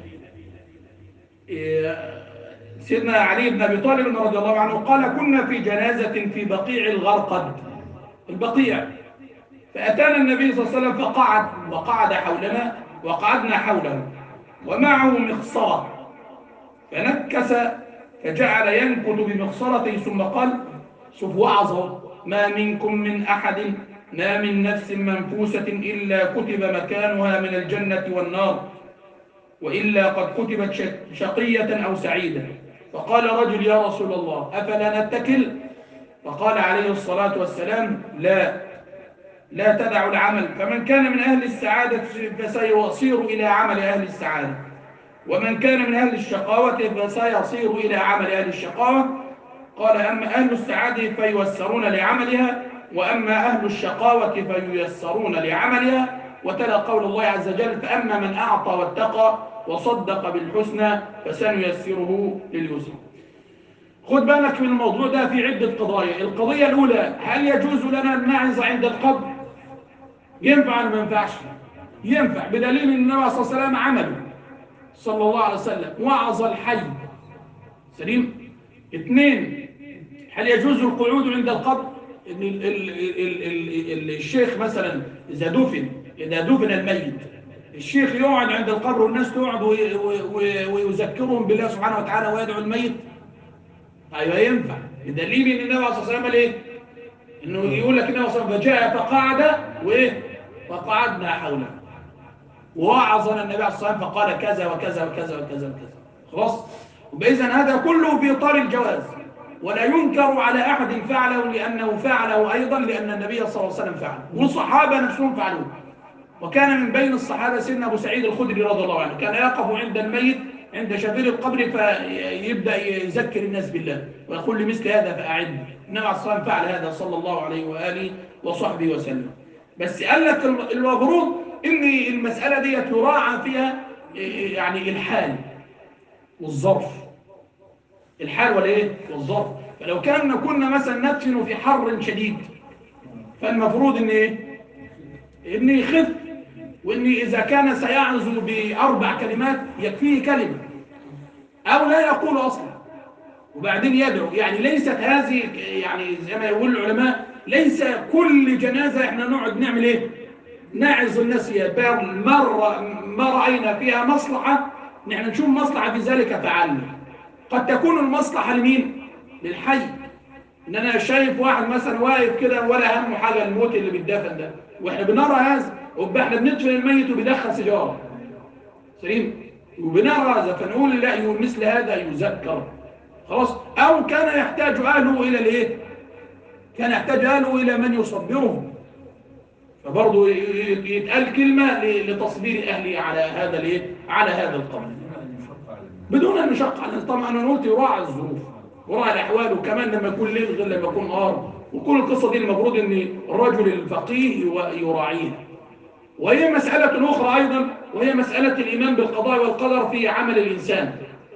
سيدنا علي بن أبي طالب رضي الله عنه قال كنا في جنازة في بقيع الغرقد، البقيع، فأتانا النبي صلى الله عليه وسلم وقعد حولنا وقعدنا حوله ومعه مخصرة، فنكس فجعل ينكت بمخصرته ثم قال شوف وعظه: ما منكم من أحد ما من نفس منفوسة إلا كتب مكانها من الجنة والنار، وإلا قد كتبت شقية أو سعيدة. فقال رجل: يا رسول الله أفلا نتكل؟ فقال عليه الصلاة والسلام: لا تدعوا العمل، فمن كان من أهل السعادة فسيصير إلى عمل أهل السعادة، ومن كان من أهل الشقاوة فسيصير إلى عمل أهل الشقاوة. قال: أما أهل السعادة فييسرون لعملها، وأما أهل الشقاوة فييسرون لعملها. وتلا قول الله عز وجل: فأما من أعطى واتقى وصدق بالحسنى فسنيسره لليسرى. خد بالك من الموضوع ده في عدة قضايا. القضية الأولى: هل يجوز لنا أن نعظ عند القبر؟ ينفع ولا ما ينفعش؟ ينفع، بدليل أن النبي صلى الله عليه وسلم عمله صلى الله عليه وسلم، وعظ الحي. سليم. 2: هل يجوز القعود عند القبر؟ إن الشيخ مثلا إذا دفن الميت، الشيخ يقعد عند القبر والناس تقعد ويذكرهم بالله سبحانه وتعالى ويدعو الميت. ايوه ينفع، بدليل ان النبي صلى الله عليه وسلم قال ايه؟ انه يقول لك النبي صلى الله عليه وسلم فجاء فقعد وايه؟ وقعدنا حوله. ووعظنا النبي صلى الله عليه وسلم فقال كذا وكذا وكذا وكذا وكذا. خلاص؟ وباذن هذا كله في اطار الجواز. ولا ينكر على أحد فعله لأنه فعله أيضا لأن النبي صلى الله عليه وسلم فعله والصحابة نفسهم فعلوه. وكان من بين الصحابة سيدنا أبو سعيد الخدري رضي الله عنه كان يقف عند الميت عند شفير القبر فيبدأ يذكر الناس بالله ويقول لمثل هذا فأعد. النبي عليه الصلاة والسلام فعل هذا صلى الله عليه وآله وصحبه وسلم. بس قال لك المفروض إن المسألة دي يراعى فيها يعني الحال والظرف. الحال والإيه؟ والظرف. فلو كنا مثلا ندفن في حر شديد فالمفروض إن إيه؟ إن يخف، وإن إذا كان سيعظ ب4 كلمات يكفيه كلمة أو لا يقول أصلا وبعدين يدعو. يعني ليست هذه يعني زي ما يقول العلماء ليس كل جنازة إحنا نقعد نعمل إيه؟ نعظ الناس فيها. ما رأينا فيها مصلحة نحن نشوف مصلحة في ذلك فعلنا. قد تكون المصلحة لمين؟ للحي. إن أنا شايف واحد مثلا واقف كده ولا همه حاجة الموت اللي بيتدفن ده وإحنا بنرى هذا وبقى احنا بندفن الميت وبيدخل سيجاره سليم وبنرى هذا فنقول لا مثل هذا يذكر خلاص. او كان يحتاج اهله الى الايه؟ كان يحتاج اهله الى من يصبرهم فبرضه يتقال كلمه لتصبير اهله على هذا الايه؟ على هذا القبر بدون ان نشق على. طبعا انا قلت يراعي الظروف وراعي الاحوال وكمان لما يكون ليل غير لما يكون نهار وكل القصه دي المفروض ان الرجل الفقيه يراعيها. وهي مسألة أخرى أيضا وهي مسألة الإيمان بالقضاء والقدر في عمل الإنسان.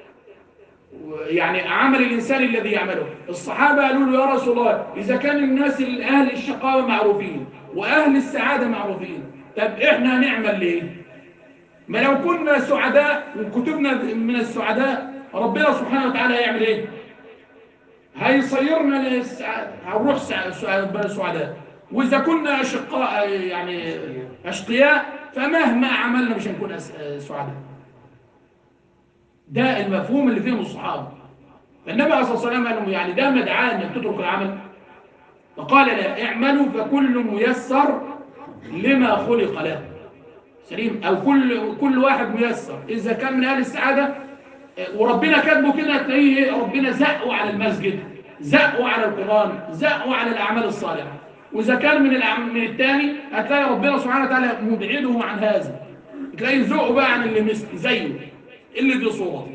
يعني عمل الإنسان الذي يعمله. الصحابة قالوا له يا رسول الله إذا كان الناس أهل الشقاوة معروفين وأهل السعادة معروفين طب إحنا هنعمل ليه؟ ما لو كنا سعداء وكتبنا من السعداء ربنا سبحانه وتعالى هيعمل إيه؟ هيصيرنا للسعادة هنروح سعداء. وإذا كنا أشقاء يعني أشقياء فمهما عملنا مش هنكون سعداء. ده المفهوم اللي فيه الصحابة. فالنبي عليه الصلاة والسلام قال يعني ده مدعاة أنك تترك العمل فقال لا اعملوا فكل ميسر لما خلق له سليم. أو كل واحد ميسر إذا كان من أهل السعادة وربنا كاتبه كده تلاقيه ربنا زقوا على المسجد زقوا على القرآن زقوا على الأعمال الصالحة. وإذا كان من الثاني هتلاقي ربنا سبحانه وتعالى مبعده عن هذا تلاقي ذوقه بقى عن اللي مثل زيه اللي دي صورته.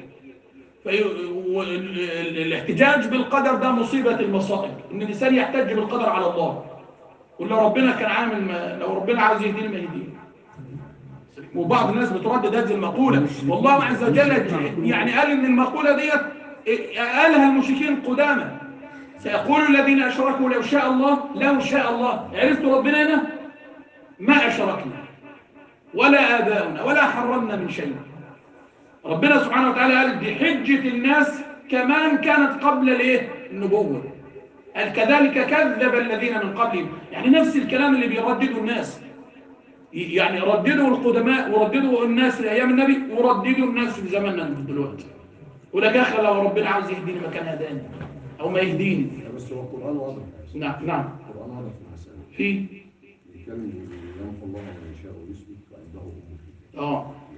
الاحتجاج بالقدر ده مصيبة المصائب إن الإنسان يحتج بالقدر على الله ولو ربنا كان عامل لو ربنا عاوز يهديني ما يهديني. وبعض الناس بتردد هذه المقولة والله عز وجل يعني قال إن المقولة ديت قالها المشركين قدامى سيقول الذين أشركوا لو شاء الله عرفت ربنا هنا ما أشركنا ولا آباؤنا ولا حرمنا من شيء. ربنا سبحانه وتعالى قال دي حجة الناس كمان كانت قبل الايه؟ النبوة. قال كذلك كذب الذين من قبلهم. يعني نفس الكلام اللي بيرددوا الناس يعني رددوا القدماء ورددوا الناس لأيام النبي ورددوا الناس في زماننا دلوقتي. ولك يا أخي لو ربنا عاوز يهديني مكان هداني أو ما يهديني. بس هو القرآن واضح. نعم القرآن واضح في المسألة. في يتكلم ينفع الله من يشاء ويثبت وعنده أم الكتاب.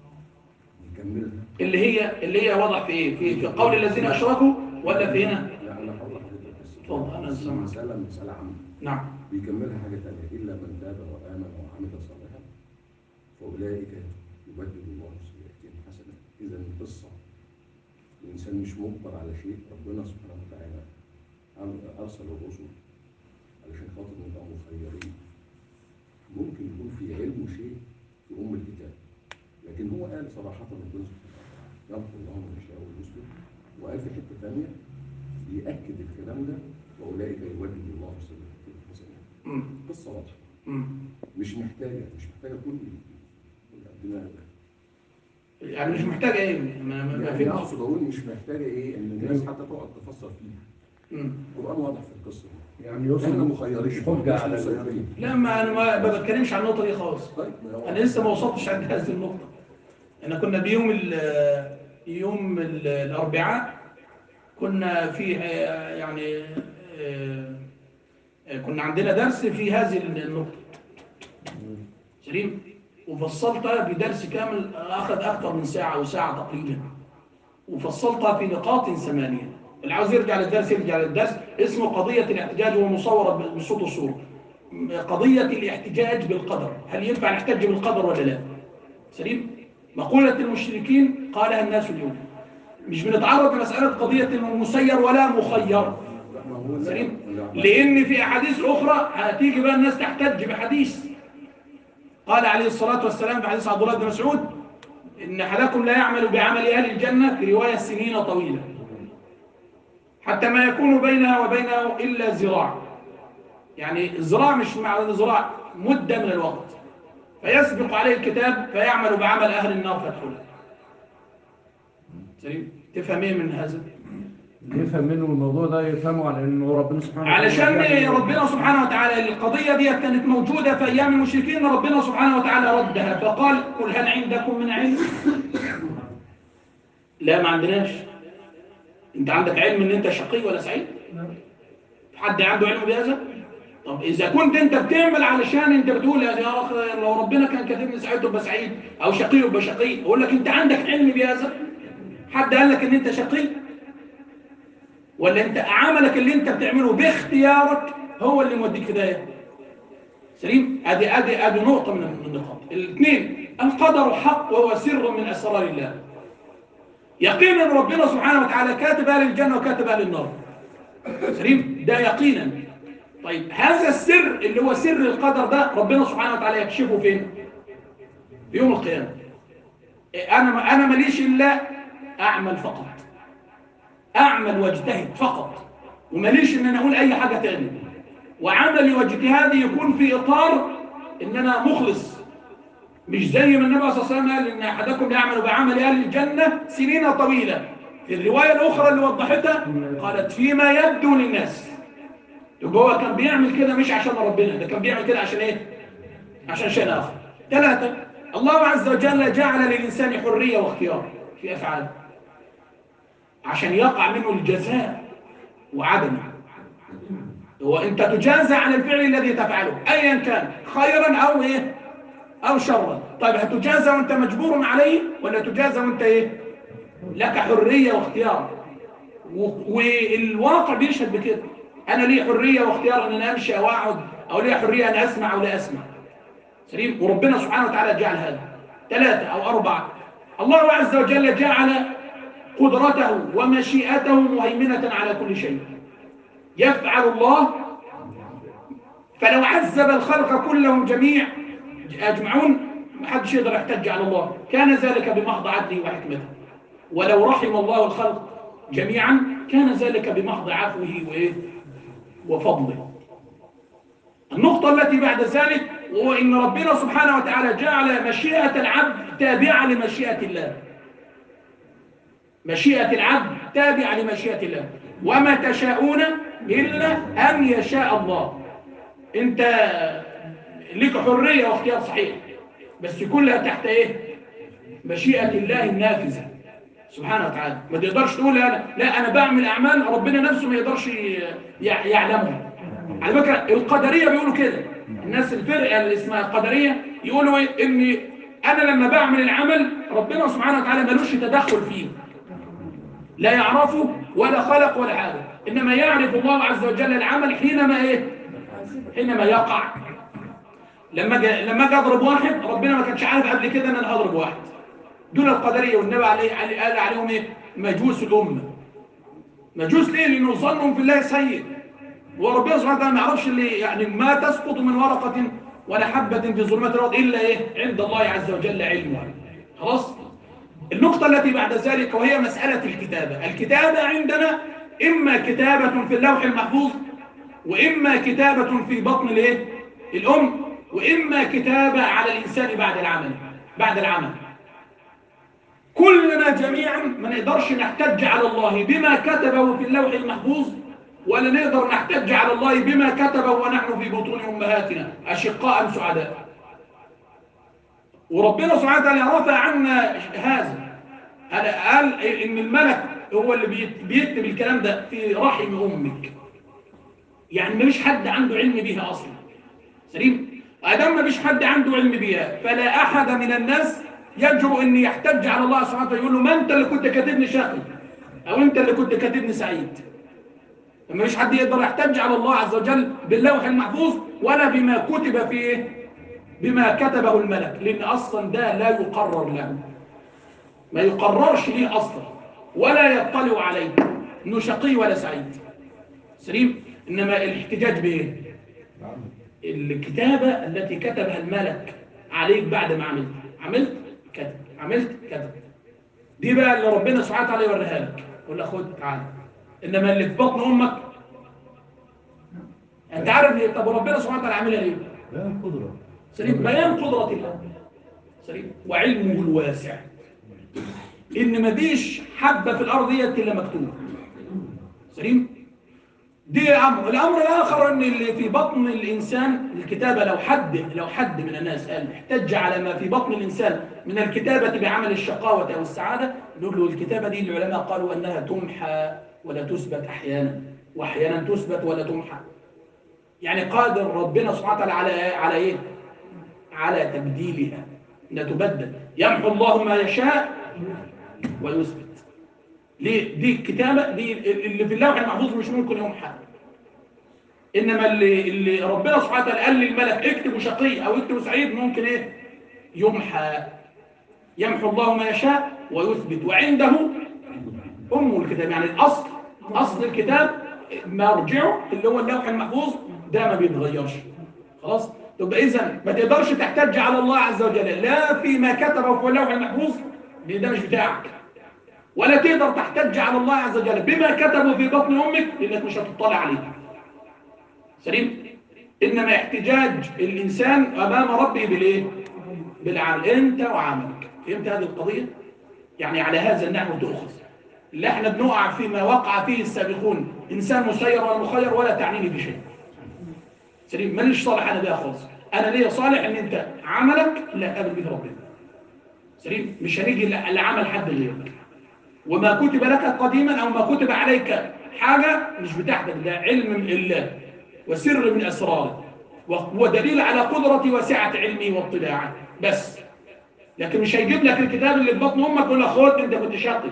نكملها. اللي هي واضح في ايه؟ في قول الذين أشركوا ولا في هنا؟ لا أنا هقول لحضرتك بس. اتفضل أنا سامع. مسألة عامة. نعم. بيكملها حاجة ثانية إلا من تاب وآمن وعمل صالحا فأولئك يبدل الله سيئاتهم حسنات. إذا القصة الإنسان مش مجبر على شيء ربنا سبحانه وتعالى أرسل الرسل علشان خاطر نبقى مخيرين. ممكن يكون في علم شيء في الكتاب لكن هو قال صراحة ربنا يغفر الله من يشاء ويثبت وقال في حتة ثانية بيأكد الكلام ده وأولئك يبدل الله سيئاتهم حسنات. قصة واضحة مش محتاجة كل الدماغ يعني مش محتاجة ايه؟ يعني اقصد اقول مش محتاجة ايه ان الناس حتى تقعد تفسر فيها. القرآن واضح في القصة دي. يعني يوصل مخيرين حجة على المسيرين. لا ما انا ما بتكلمش عن النقطة دي خالص. طيب انا لسه ما وصلتش عند هذه النقطة. احنا كنا يوم الاربعاء كنا في يعني كنا عندنا درس في هذه النقطة سليم وفصلتها بدرس كامل أخذ أكثر من ساعة أو ساعة تقريبا وفصلتها في نقاط 8. اللي عاوز يرجع للدرس يرجع للدرس، اسمه قضية الاحتجاج ومصورة بصوت وصورة. قضية الاحتجاج بالقدر، هل ينفع نحتج بالقدر ولا لا؟ سليم؟ مقولة المشركين قالها الناس اليوم. مش بنتعرض لمسألة قضية انه مسير ولا مخير. سليم؟ لأن في أحاديث أخرى هتيجي بقى الناس تحتج بحديث. قال عليه الصلاة والسلام في حديث عبد الله بن مسعود إن أحدكم لا يعمل بعمل أهل الجنة في رواية سنين طويلة حتى ما يكون بينها وبينه إلا ذراع. يعني الذراع مش مع الذراع، مدة من الوقت، فيسبق عليه الكتاب فيعمل بعمل أهل النار فيدخلها. سليم؟ تفهم ايه من هذا؟ يفهم منه الموضوع ده، يفهمه على انه ربنا سبحانه وتعالى علشان ربنا سبحانه وتعالى القضية دي كانت موجودة في أيام المشركين، ربنا سبحانه وتعالى ردها فقال قل هل عندكم من علم؟ لا ما عندناش. انت عندك علم ان انت شقي ولا سعيد؟ حد عنده علم بهذا؟ طب اذا كنت انت بتعمل علشان انت بتقول يا اخي لو ربنا كان كاتبني سعيد تبقى سعيد او شقي يبقى شقي، اقول لك انت عندك علم بهذا؟ حد قال لك ان انت شقي؟ ولا انت عملك اللي انت بتعمله باختيارك هو اللي موديك هدايه؟ سليم؟ ادي نقطه من النقاط. الاثنين، القدر حق وهو سر من اسرار الله. يقينا ربنا سبحانه وتعالى كاتب اهل الجنه وكاتب اهل النار. سليم؟ ده يقينا. طيب هذا السر اللي هو سر القدر ده ربنا سبحانه وتعالى يكشفه فين؟ في يوم القيامه. انا ماليش الا اعمل فقط، اعمل واجتهد فقط، وماليش ان انا اقول اي حاجه تاني، وعملي واجتهادي يكون في اطار ان انا مخلص، مش زي ما النبي صلى الله عليه وسلم قال ان احدكم يعمل بعمل اهل الجنه سنين طويله. في الروايه الاخرى اللي وضحتها قالت فيما يبدو للناس. يبقى هو كان بيعمل كده مش عشان ربنا، ده كان بيعمل كده عشان ايه؟ عشان شيء اخر. ثلاثه، الله عز وجل جعل للانسان حريه واختيار في افعاله عشان يقع منه الجزاء وعدمه. هو انت تجازى عن الفعل الذي تفعله ايا كان، خيرا او ايه او شرا. طيب هتجازى وانت مجبور عليه ولا تجازى وانت ايه لك حريه واختيار؟ والواقع بيشهد بكده. انا لي حريه واختيار ان انا امشي او اقعد، او لي حريه ان اسمع او لا اسمع. سليم؟ وربنا سبحانه وتعالى جعل هذا. ثلاثه او اربعه، الله عز وجل جعل قدرته ومشيئته مهيمنة على كل شيء. يفعل الله فلو عذب الخلق كلهم أجمعون محدش يقدر يحتج على الله، كان ذلك بمحض عدله وحكمته. ولو رحم الله الخلق جميعا كان ذلك بمحض عفوه وفضله. النقطة التي بعد ذلك هو إن ربنا سبحانه وتعالى جعل مشيئة العبد تابعة لمشيئة الله. مشيئة العبد تابعة لمشيئة الله. وما تشاءون إلا أن يشاء الله. أنت لك حرية واختيار صحيح، بس كلها تحت إيه؟ مشيئة الله النافذة سبحانه وتعالى. ما تقدرش تقول أنا بعمل أعمال ربنا نفسه ما يقدرش يعلمها. على فكرة القدرية بيقولوا كده، الناس الفرقة اللي اسمها القدرية يقولوا إن أنا لما بعمل العمل ربنا سبحانه وتعالى ملوش تدخل فيه، لا يعرفه ولا خلق ولا حاجة، إنما يعرف الله عز وجل العمل حينما يقع. لما اجي اضرب واحد ربنا ما كانش عارف قبل كده ان انا هضرب واحد. دول القدريه، والنبي قال عليهم ايه؟ مجوس الامه. مجوس ليه؟ لانه ظنهم في الله سيء، وربنا سبحانه وتعالى ما يعرفش اللي يعني ما تسقط من ورقه ولا حبه في ظلمات الارض الا ايه؟ عند الله عز وجل علمها. خلاص؟ النقطه التي بعد ذلك وهي مساله الكتابه. الكتابه عندنا اما كتابه في اللوح المحفوظ، واما كتابه في بطن الايه؟ الام، وإما كتابة على الإنسان بعد العمل. كلنا جميعا ما نقدرش نحتج على الله بما كتبه في اللوح المحفوظ، ولا نقدر نحتج على الله بما كتبه ونحن في بطون أمهاتنا أشقاء سعداء. وربنا سبحانه وتعالى رفع عنا هذا، قال إن الملك هو اللي بيكتب الكلام ده في رحم أمك. يعني ما فيش حد عنده علم بها أصلا. سليم؟ أدام ما فيش حد عنده علم بها، فلا أحد من الناس يجرؤ أن يحتج على الله سبحانه وتعالى يقول له ما أنت اللي كنت كاتبني شقي، أو أنت اللي كنت كاتبني سعيد. ما فيش حد يقدر يحتج على الله عز وجل باللوح المحفوظ ولا بما كتب فيه، بما كتبه الملك، لأن أصلا ده لا يقرر له، ما يقررش ليه أصلا ولا يطلع عليه إنه شقي ولا سعيد. سليم. إنما الاحتجاج بإيه؟ الكتابة التي كتبها الملك عليك بعد ما عملت كتب، عملت كتب، دي بقى اللي ربنا سبحانه وتعالى يوريها لك، يقول لك خد تعالى. إنما اللي في بطن أمك أنت عارف ليه؟ طب ربنا سبحانه وتعالى عاملها ليه؟ بيان قدرة. سليم. بيان قدرة الله. سليم. وعلمه الواسع، إن مفيش حبة في الأرض ديت إلا مكتوب. سليم. دي أمر. الأمر الآخر إن اللي في بطن الإنسان الكتابة، لو حد من الناس قال احتج على ما في بطن الإنسان من الكتابة بعمل الشقاوة أو السعادة، نقول له الكتابة دي العلماء قالوا أنها تمحى ولا تثبت أحيانا، وأحيانا تثبت ولا تمحى. يعني قادر ربنا سبحانه وتعالى على إيه؟ على تبديلها، إنها تبدل. يمحو الله ما يشاء ويثبت. ليه؟ دي الكتابة دي اللي في اللوح المحفوظ مش ممكن يمحى. إنما اللي ربنا سبحانه وتعالى قال للملك اكتبوا شقي أو اكتبوا سعيد ممكن إيه؟ يمحى. يمحو الله ما يشاء ويثبت، وعنده أم الكتاب. يعني أصل الكتاب مرجعه اللي هو اللوح المحفوظ ده ما بيتغيرش. خلاص؟ تبقى إذن ما تقدرش تحتج على الله عز وجل لا فيما كتبه في اللوح المحفوظ، لأن ده مش بتاعك، ولا تقدر تحتج على الله عز وجل بما كتبه في بطن أمك لأنك مش هتطلع عليه. سليم. إنما احتجاج الإنسان أمام ربه بالإيه؟ بالعمل. أنت وعملك. فهمت هذه القضية؟ يعني على هذا النحو تؤخذ. اللي احنا بنقع فيما وقع فيه السابقون، إنسان مسير ولا مخير ولا تعنيني بشيء. سليم. ماليش صالح أنا بها خالص. أنا ليا صالح إن أنت عملك اللي هتقابل به ربنا. سليم. مش هنيجي لعمل حد غيرك. وما كتب لك قديما أو ما كتب عليك حاجة مش بتاعتك، ده علم من الله وسر من أسراره ودليل على قدرتي وسعة علمي واطلاعي بس. لكن مش هيجيب لك الكتاب اللي في بطن أمك يقول لك خد أنت كنت شاقي.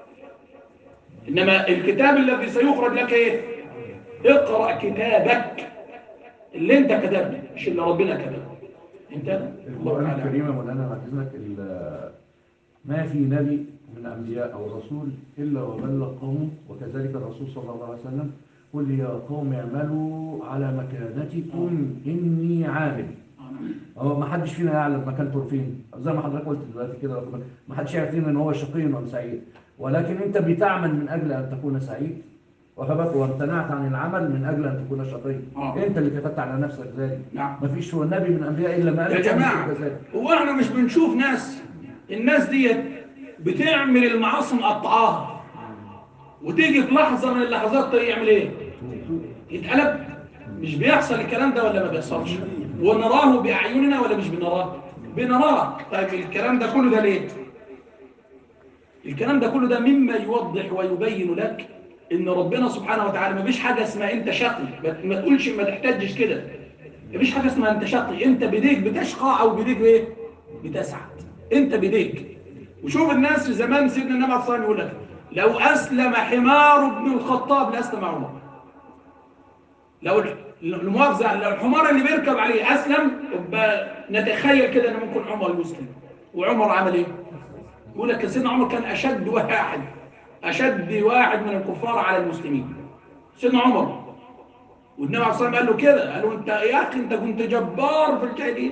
إنما الكتاب الذي سيخرج لك إيه؟ اقرأ كتابك اللي أنت كتبه مش اللي ربنا كتبه. انت القرآن الكريم يا مولانا بعد إذنك ما في نبي من أنبياء أو رسول إلا وبلغ قومه، وكذلك الرسول صلى الله عليه وسلم قل يا قوم اعملوا على مكانتكم إني عامل. هو ما حدش فينا يعلم مكانته فين، زي ما حضرتك قلت دلوقتي كده، ما حدش يعرف فينا ان هو شقي ولا سعيد، ولكن انت بتعمل من اجل ان تكون سعيد وخبث، وامتنعت عن العمل من اجل ان تكون شقي. انت اللي كتبت على نفسك ذلك. نعم. ما فيش نبي من الانبياء الا ما قال يا جماعه هو احنا مش بنشوف الناس ديت بتعمل المعاصي مقطعاها، وتيجي في لحظه من اللحظات يعمل ايه؟ يتقلب. مش بيحصل الكلام ده ولا ما بيحصلش؟ ونراه باعيننا ولا مش بنراه؟ بنراه. طيب الكلام ده كله ده ليه؟ الكلام ده كله ده مما يوضح ويبين لك ان ربنا سبحانه وتعالى ما فيش حاجه اسمها انت شقي. ما تقولش، ما تحتجش كده. ما فيش حاجه اسمها انت شقي. انت بديك بتشقى او بديك ايه؟ بتسعد. انت بديك. وشوف الناس في زمان سيدنا النبي عليه الصلاه والسلام يقول لك لو اسلم حمار ابن الخطاب لاسلم عمر. لو المؤاخذه لو الحمار اللي بيركب عليه اسلم، يبقى نتخيل كده ان ممكن عمر يسلم. وعمر عمل ايه؟ يقول لك سيدنا عمر كان اشد واحد من الكفار على المسلمين. سيدنا عمر. والنبي عليه الصلاه والسلام قال له كده، قال له انت يا اخي انت كنت جبار في الجاهليه،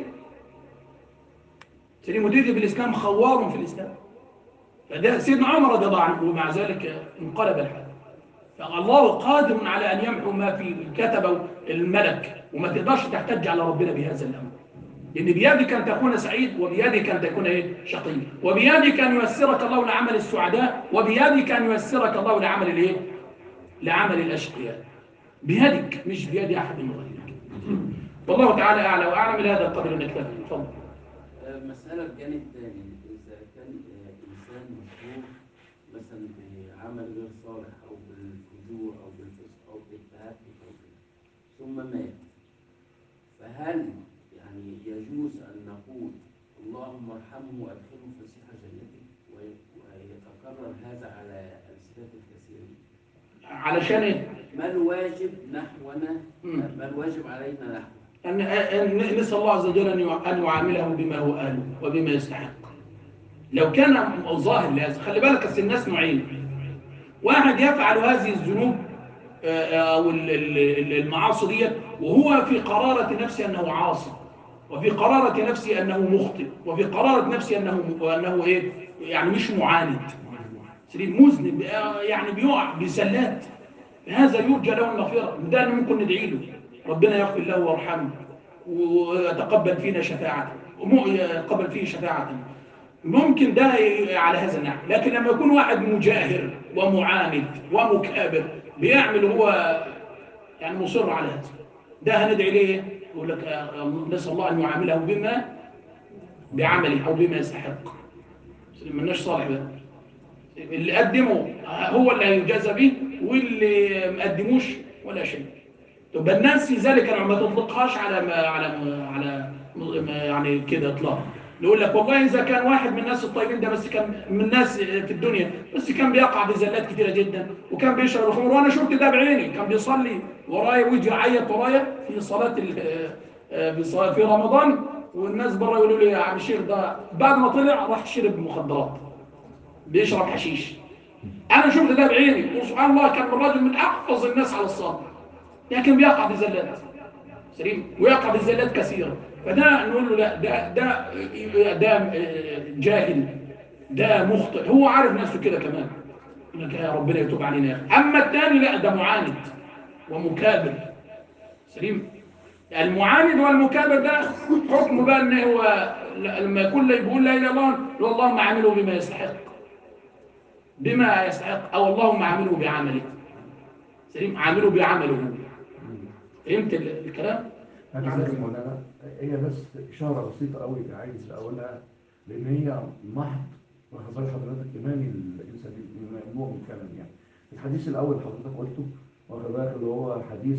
سليم، وتيجي في الاسلام خوار في الاسلام. فده سيدنا عمر رضي الله عنه، ومع ذلك انقلب الحال. فالله قادر على ان يمحو ما في كتبه الملك، وما تقدرش تحتج على ربنا بهذا الامر. لأن بيدك أن تكون سعيد، وبيدك أن تكون إيه؟ شقي، وبيدك أن ييسرك الله لعمل السعداء، وبيدك أن ييسرك الله لعمل الإيه؟ لعمل الأشقياء. بيدك مش بيد أحد غيرك. والله تعالى أعلى وأعلم. إلى هذا القدر نكتفي. تفضل. مسألة الجانب الثاني، إذا كان إنسان مشهور مثلا بعمل غير صالح أو بالفجور أو بالفسق أو بالتهافت أو كده ثم مات، فهل يعني يجوز أن نقول اللهم ارحمه وأدخله فسيح جنته ويتكرر هذا على ألسنة علشان ايه؟ ما الواجب نحونا، ما الواجب علينا نحو أن نسأل الله عز وجل أن يعامله بما هو أهله وبما يستحق. لو كان ظاهر لهذا، خلي بالك أصل الناس نوعين. واحد يفعل هذه الذنوب أو المعاصي ديت وهو في قرارة نفسه أنه عاصي، وفي قرارة نفسه أنه مخطئ، وفي قرارة نفسه أنه إيه؟ يعني مش معاند، مذنب، يعني بيقع بزلات. هذا يرجى له المغفرة، ده ممكن ندعي له ربنا يغفر له ويرحمه ويتقبل فينا شفاعته، يتقبل فيه شفاعته. ممكن ده على هذا النحو. لكن لما يكون واحد مجاهر ومعاند ومكابر بيعمل هو يعني مصر على هذا، ده هندعي ليه؟ يقول لك نسأل الله أن يعامله بعمله أو بما يستحق. مالناش صالح ده، اللي قدمه هو اللي هيجازى به، واللي ما قدموش ولا شيء. طب الناس في ذلك ما تطلقهاش على يعني كده اطلاق. يقول لك والله اذا كان واحد من الناس الطيبين ده بس كان من الناس في الدنيا بس كان بيقع بزلات كتيره جدا وكان بيشرب الخمر، وانا شفت ده بعيني، كان بيصلي ورايا ويجي يعيط ورايا في صلاه في رمضان، والناس بره يقولوا لي يا عم الشيخ ده بعد ما طلع راح شرب مخدرات بيشرب حشيش. انا شفت ده بعيني، وسبحان الله كان الراجل من احفظ الناس على الصلاه، لكن بيقع بزلات سليم، ويقع بزلات كثيره. فده نقول له لا، ده جاهل، ده مخطئ، هو عارف نفسه كده كمان، يقول لك يا ربنا يتوب علينا يا اخي. اما الثاني لا، ده معاند ومكابر سليم. المعاند والمكابر ده حكمه بقى ان هو لما يكون يقول لا اله الا الله، يقول اللهم عامله بما يستحق، بما يستحق، او اللهم عامله بعمله سليم، عامله بعمله. فهمت الكلام؟ هذا مولانا هي بس إشارة بسيطة قوي عايز أقولها، لأن هي محض واخد بال حضرتك إيمان الإنسان المؤمن فعلا. يعني الحديث الأول حضرتك قلته واخد بالك اللي هو حديث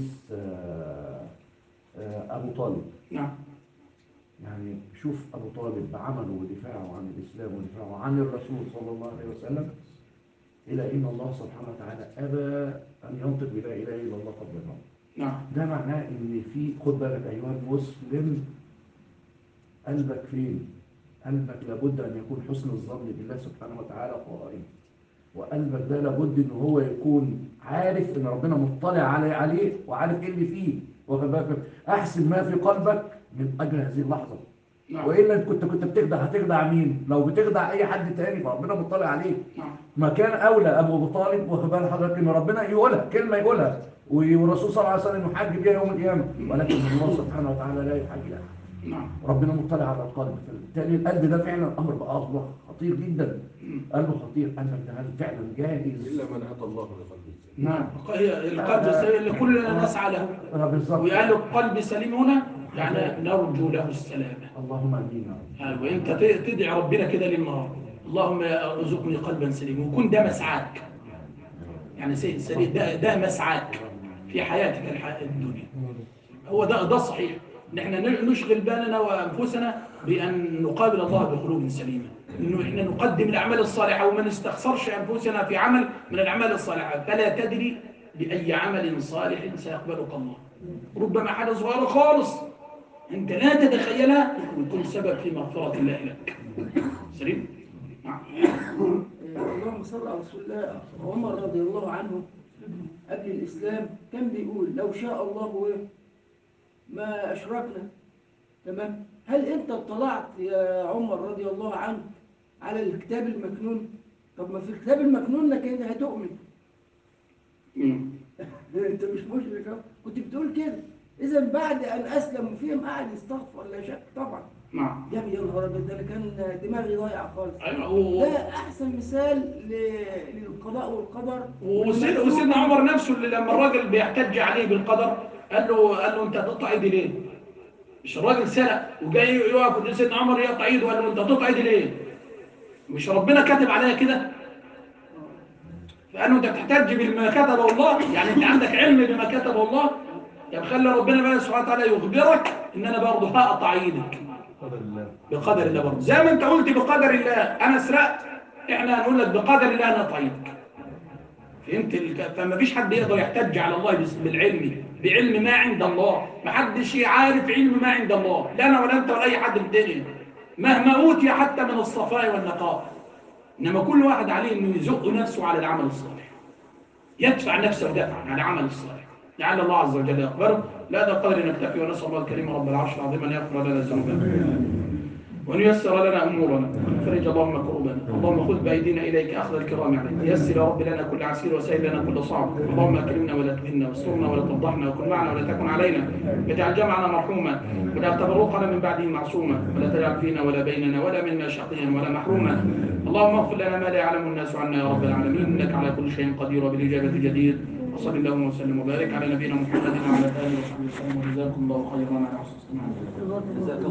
أبو طالب. نعم. يعني شوف أبو طالب بعمله ودفاعه عن الإسلام ودفاعه عن الرسول صلى الله عليه وسلم، إلى إن الله سبحانه وتعالى أبى أن ينطق بلا إله إلا الله قبل الموت. نعم. ده معناه ان في، خد بالك ايها المسلم، قلبك فين؟ قلبك لابد ان يكون حسن الظن بالله سبحانه وتعالى قائم، وقلبك ده لابد ان هو يكون عارف ان ربنا مطلع عليه وعارف ايه اللي فيه، واخد بالك؟ احسن ما في قلبك من اجل هذه اللحظه. نعم. والا انت كنت بتخدع، هتخدع مين؟ لو بتخدع اي حد تاني فربنا مطلع عليه. نعم. ما كان اولى ابو طالب، واخد بال حضرتك، ان ربنا يقولها كلمه يقولها والرسول صلى الله عليه وسلم يحاج بها يوم القيامه، ولكن الله سبحانه وتعالى لا يحاج لها. نعم. ربنا مطلع على القلب، فبالتالي القلب ده فعلا امر بقى خطير جدا. قلبه خطير، قلبك ده فعلا جاهز. الا من اتى الله بقلب سليم. نعم. هي القلب السليم اللي كلنا نسعى له. بالظبط. وقال القلب سليم هنا يعني نرجو له السلامه. اللهم امين. وانت تدعي ربنا كده للنهار، اللهم ارزقني قلبا سليما، ويكون ده مسعاك. يعني سليم ده مسعاك في حياتك الدنيا. هو ده الصحيح، ان احنا نشغل بالنا وانفسنا بان نقابل الله بقلوب سليمه، انه احنا نقدم الاعمال الصالحه وما نستخسرش انفسنا في عمل من الاعمال الصالحه. فلا تدري باي عمل صالح سيقبلك الله. ربما حاجه صغيره خالص انت لا تتخيلها ويكون سبب في مغفره الله لك. سليم. اللهم صل على رسول الله. عمر رضي الله عنه قبل الإسلام كان بيقول لو شاء الله ما أشركنا. تمام. هل أنت اطلعت يا عمر رضي الله عنه على الكتاب المكنون؟ طب ما في الكتاب المكنون لك أنت هتؤمن. أنت مش مشرك، كنت بتقول كده. إذا بعد أن أسلم وفيهم قاعد يستغفر لا شك طبعا. نعم. يا نهار أبيض، ده كان دماغي ضايعة خالص. أيوة. ده أحسن مثال للقضاء والقدر. وسيدنا عمر نفسه اللي لما الراجل بيحتج عليه بالقدر قال له أنت هتقطع إيدي ليه؟ مش الراجل سرق وجاي يقف سيدنا عمر يقطع إيده وقال له أنت هتقطع إيدي ليه؟ مش ربنا كاتب عليها كده؟ فقال له أنت بتحتج بما كتبه الله، يعني أنت عندك علم بما كتبه الله؟ يعني خلي ربنا بقى سبحانه وتعالى يخبرك إن أنا برضه هقطع إيدك. بقدر الله برضه، زي ما انت قلت بقدر الله انا سرقت، احنا هنقول لك بقدر الله انا طيبك. فهمت فما فيش حد يقدر يحتج على الله بعلم ما عند الله. ما حدش عارف علم ما عند الله، لا انا ولا انت ولا اي حد في الدنيا مهما اوتي حتى من الصفاء والنقاء. انما كل واحد عليه انه يزق نفسه على العمل الصالح، يدفع نفسه دفعا على العمل الصالح، لعل الله عز وجل يقبله. لا قدر نكتفي، ونسال الله الكريم رب العرش العظيم ان يغفر لنا ذنوبنا وأن ييسر لنا أمورنا، فرج اللهم كروبنا. اللهم خذ بأيدينا إليك أخذ الكرام عليك، يسر يا رب لنا كل عسير وسهل لنا كل صعب. اللهم أكرمنا ولا تهنا، واسترنا ولا تفضحنا، وكن معنا ولا تكن علينا، واجعل جمعنا مرحوما، ولا تفرقنا من بعده معصوما، ولا تجعل فينا ولا بيننا ولا منا شقيا ولا محروما. اللهم اغفر لنا ما لا يعلم الناس عنا يا رب العالمين، إنك على كل شيء قدير وبالإجابة جدير. وصلى اللهم وسلم وبارك على نبينا محمد وعلى آله وصحبه وسلم، وجزاكم الله خيرا على حسن استماعكم.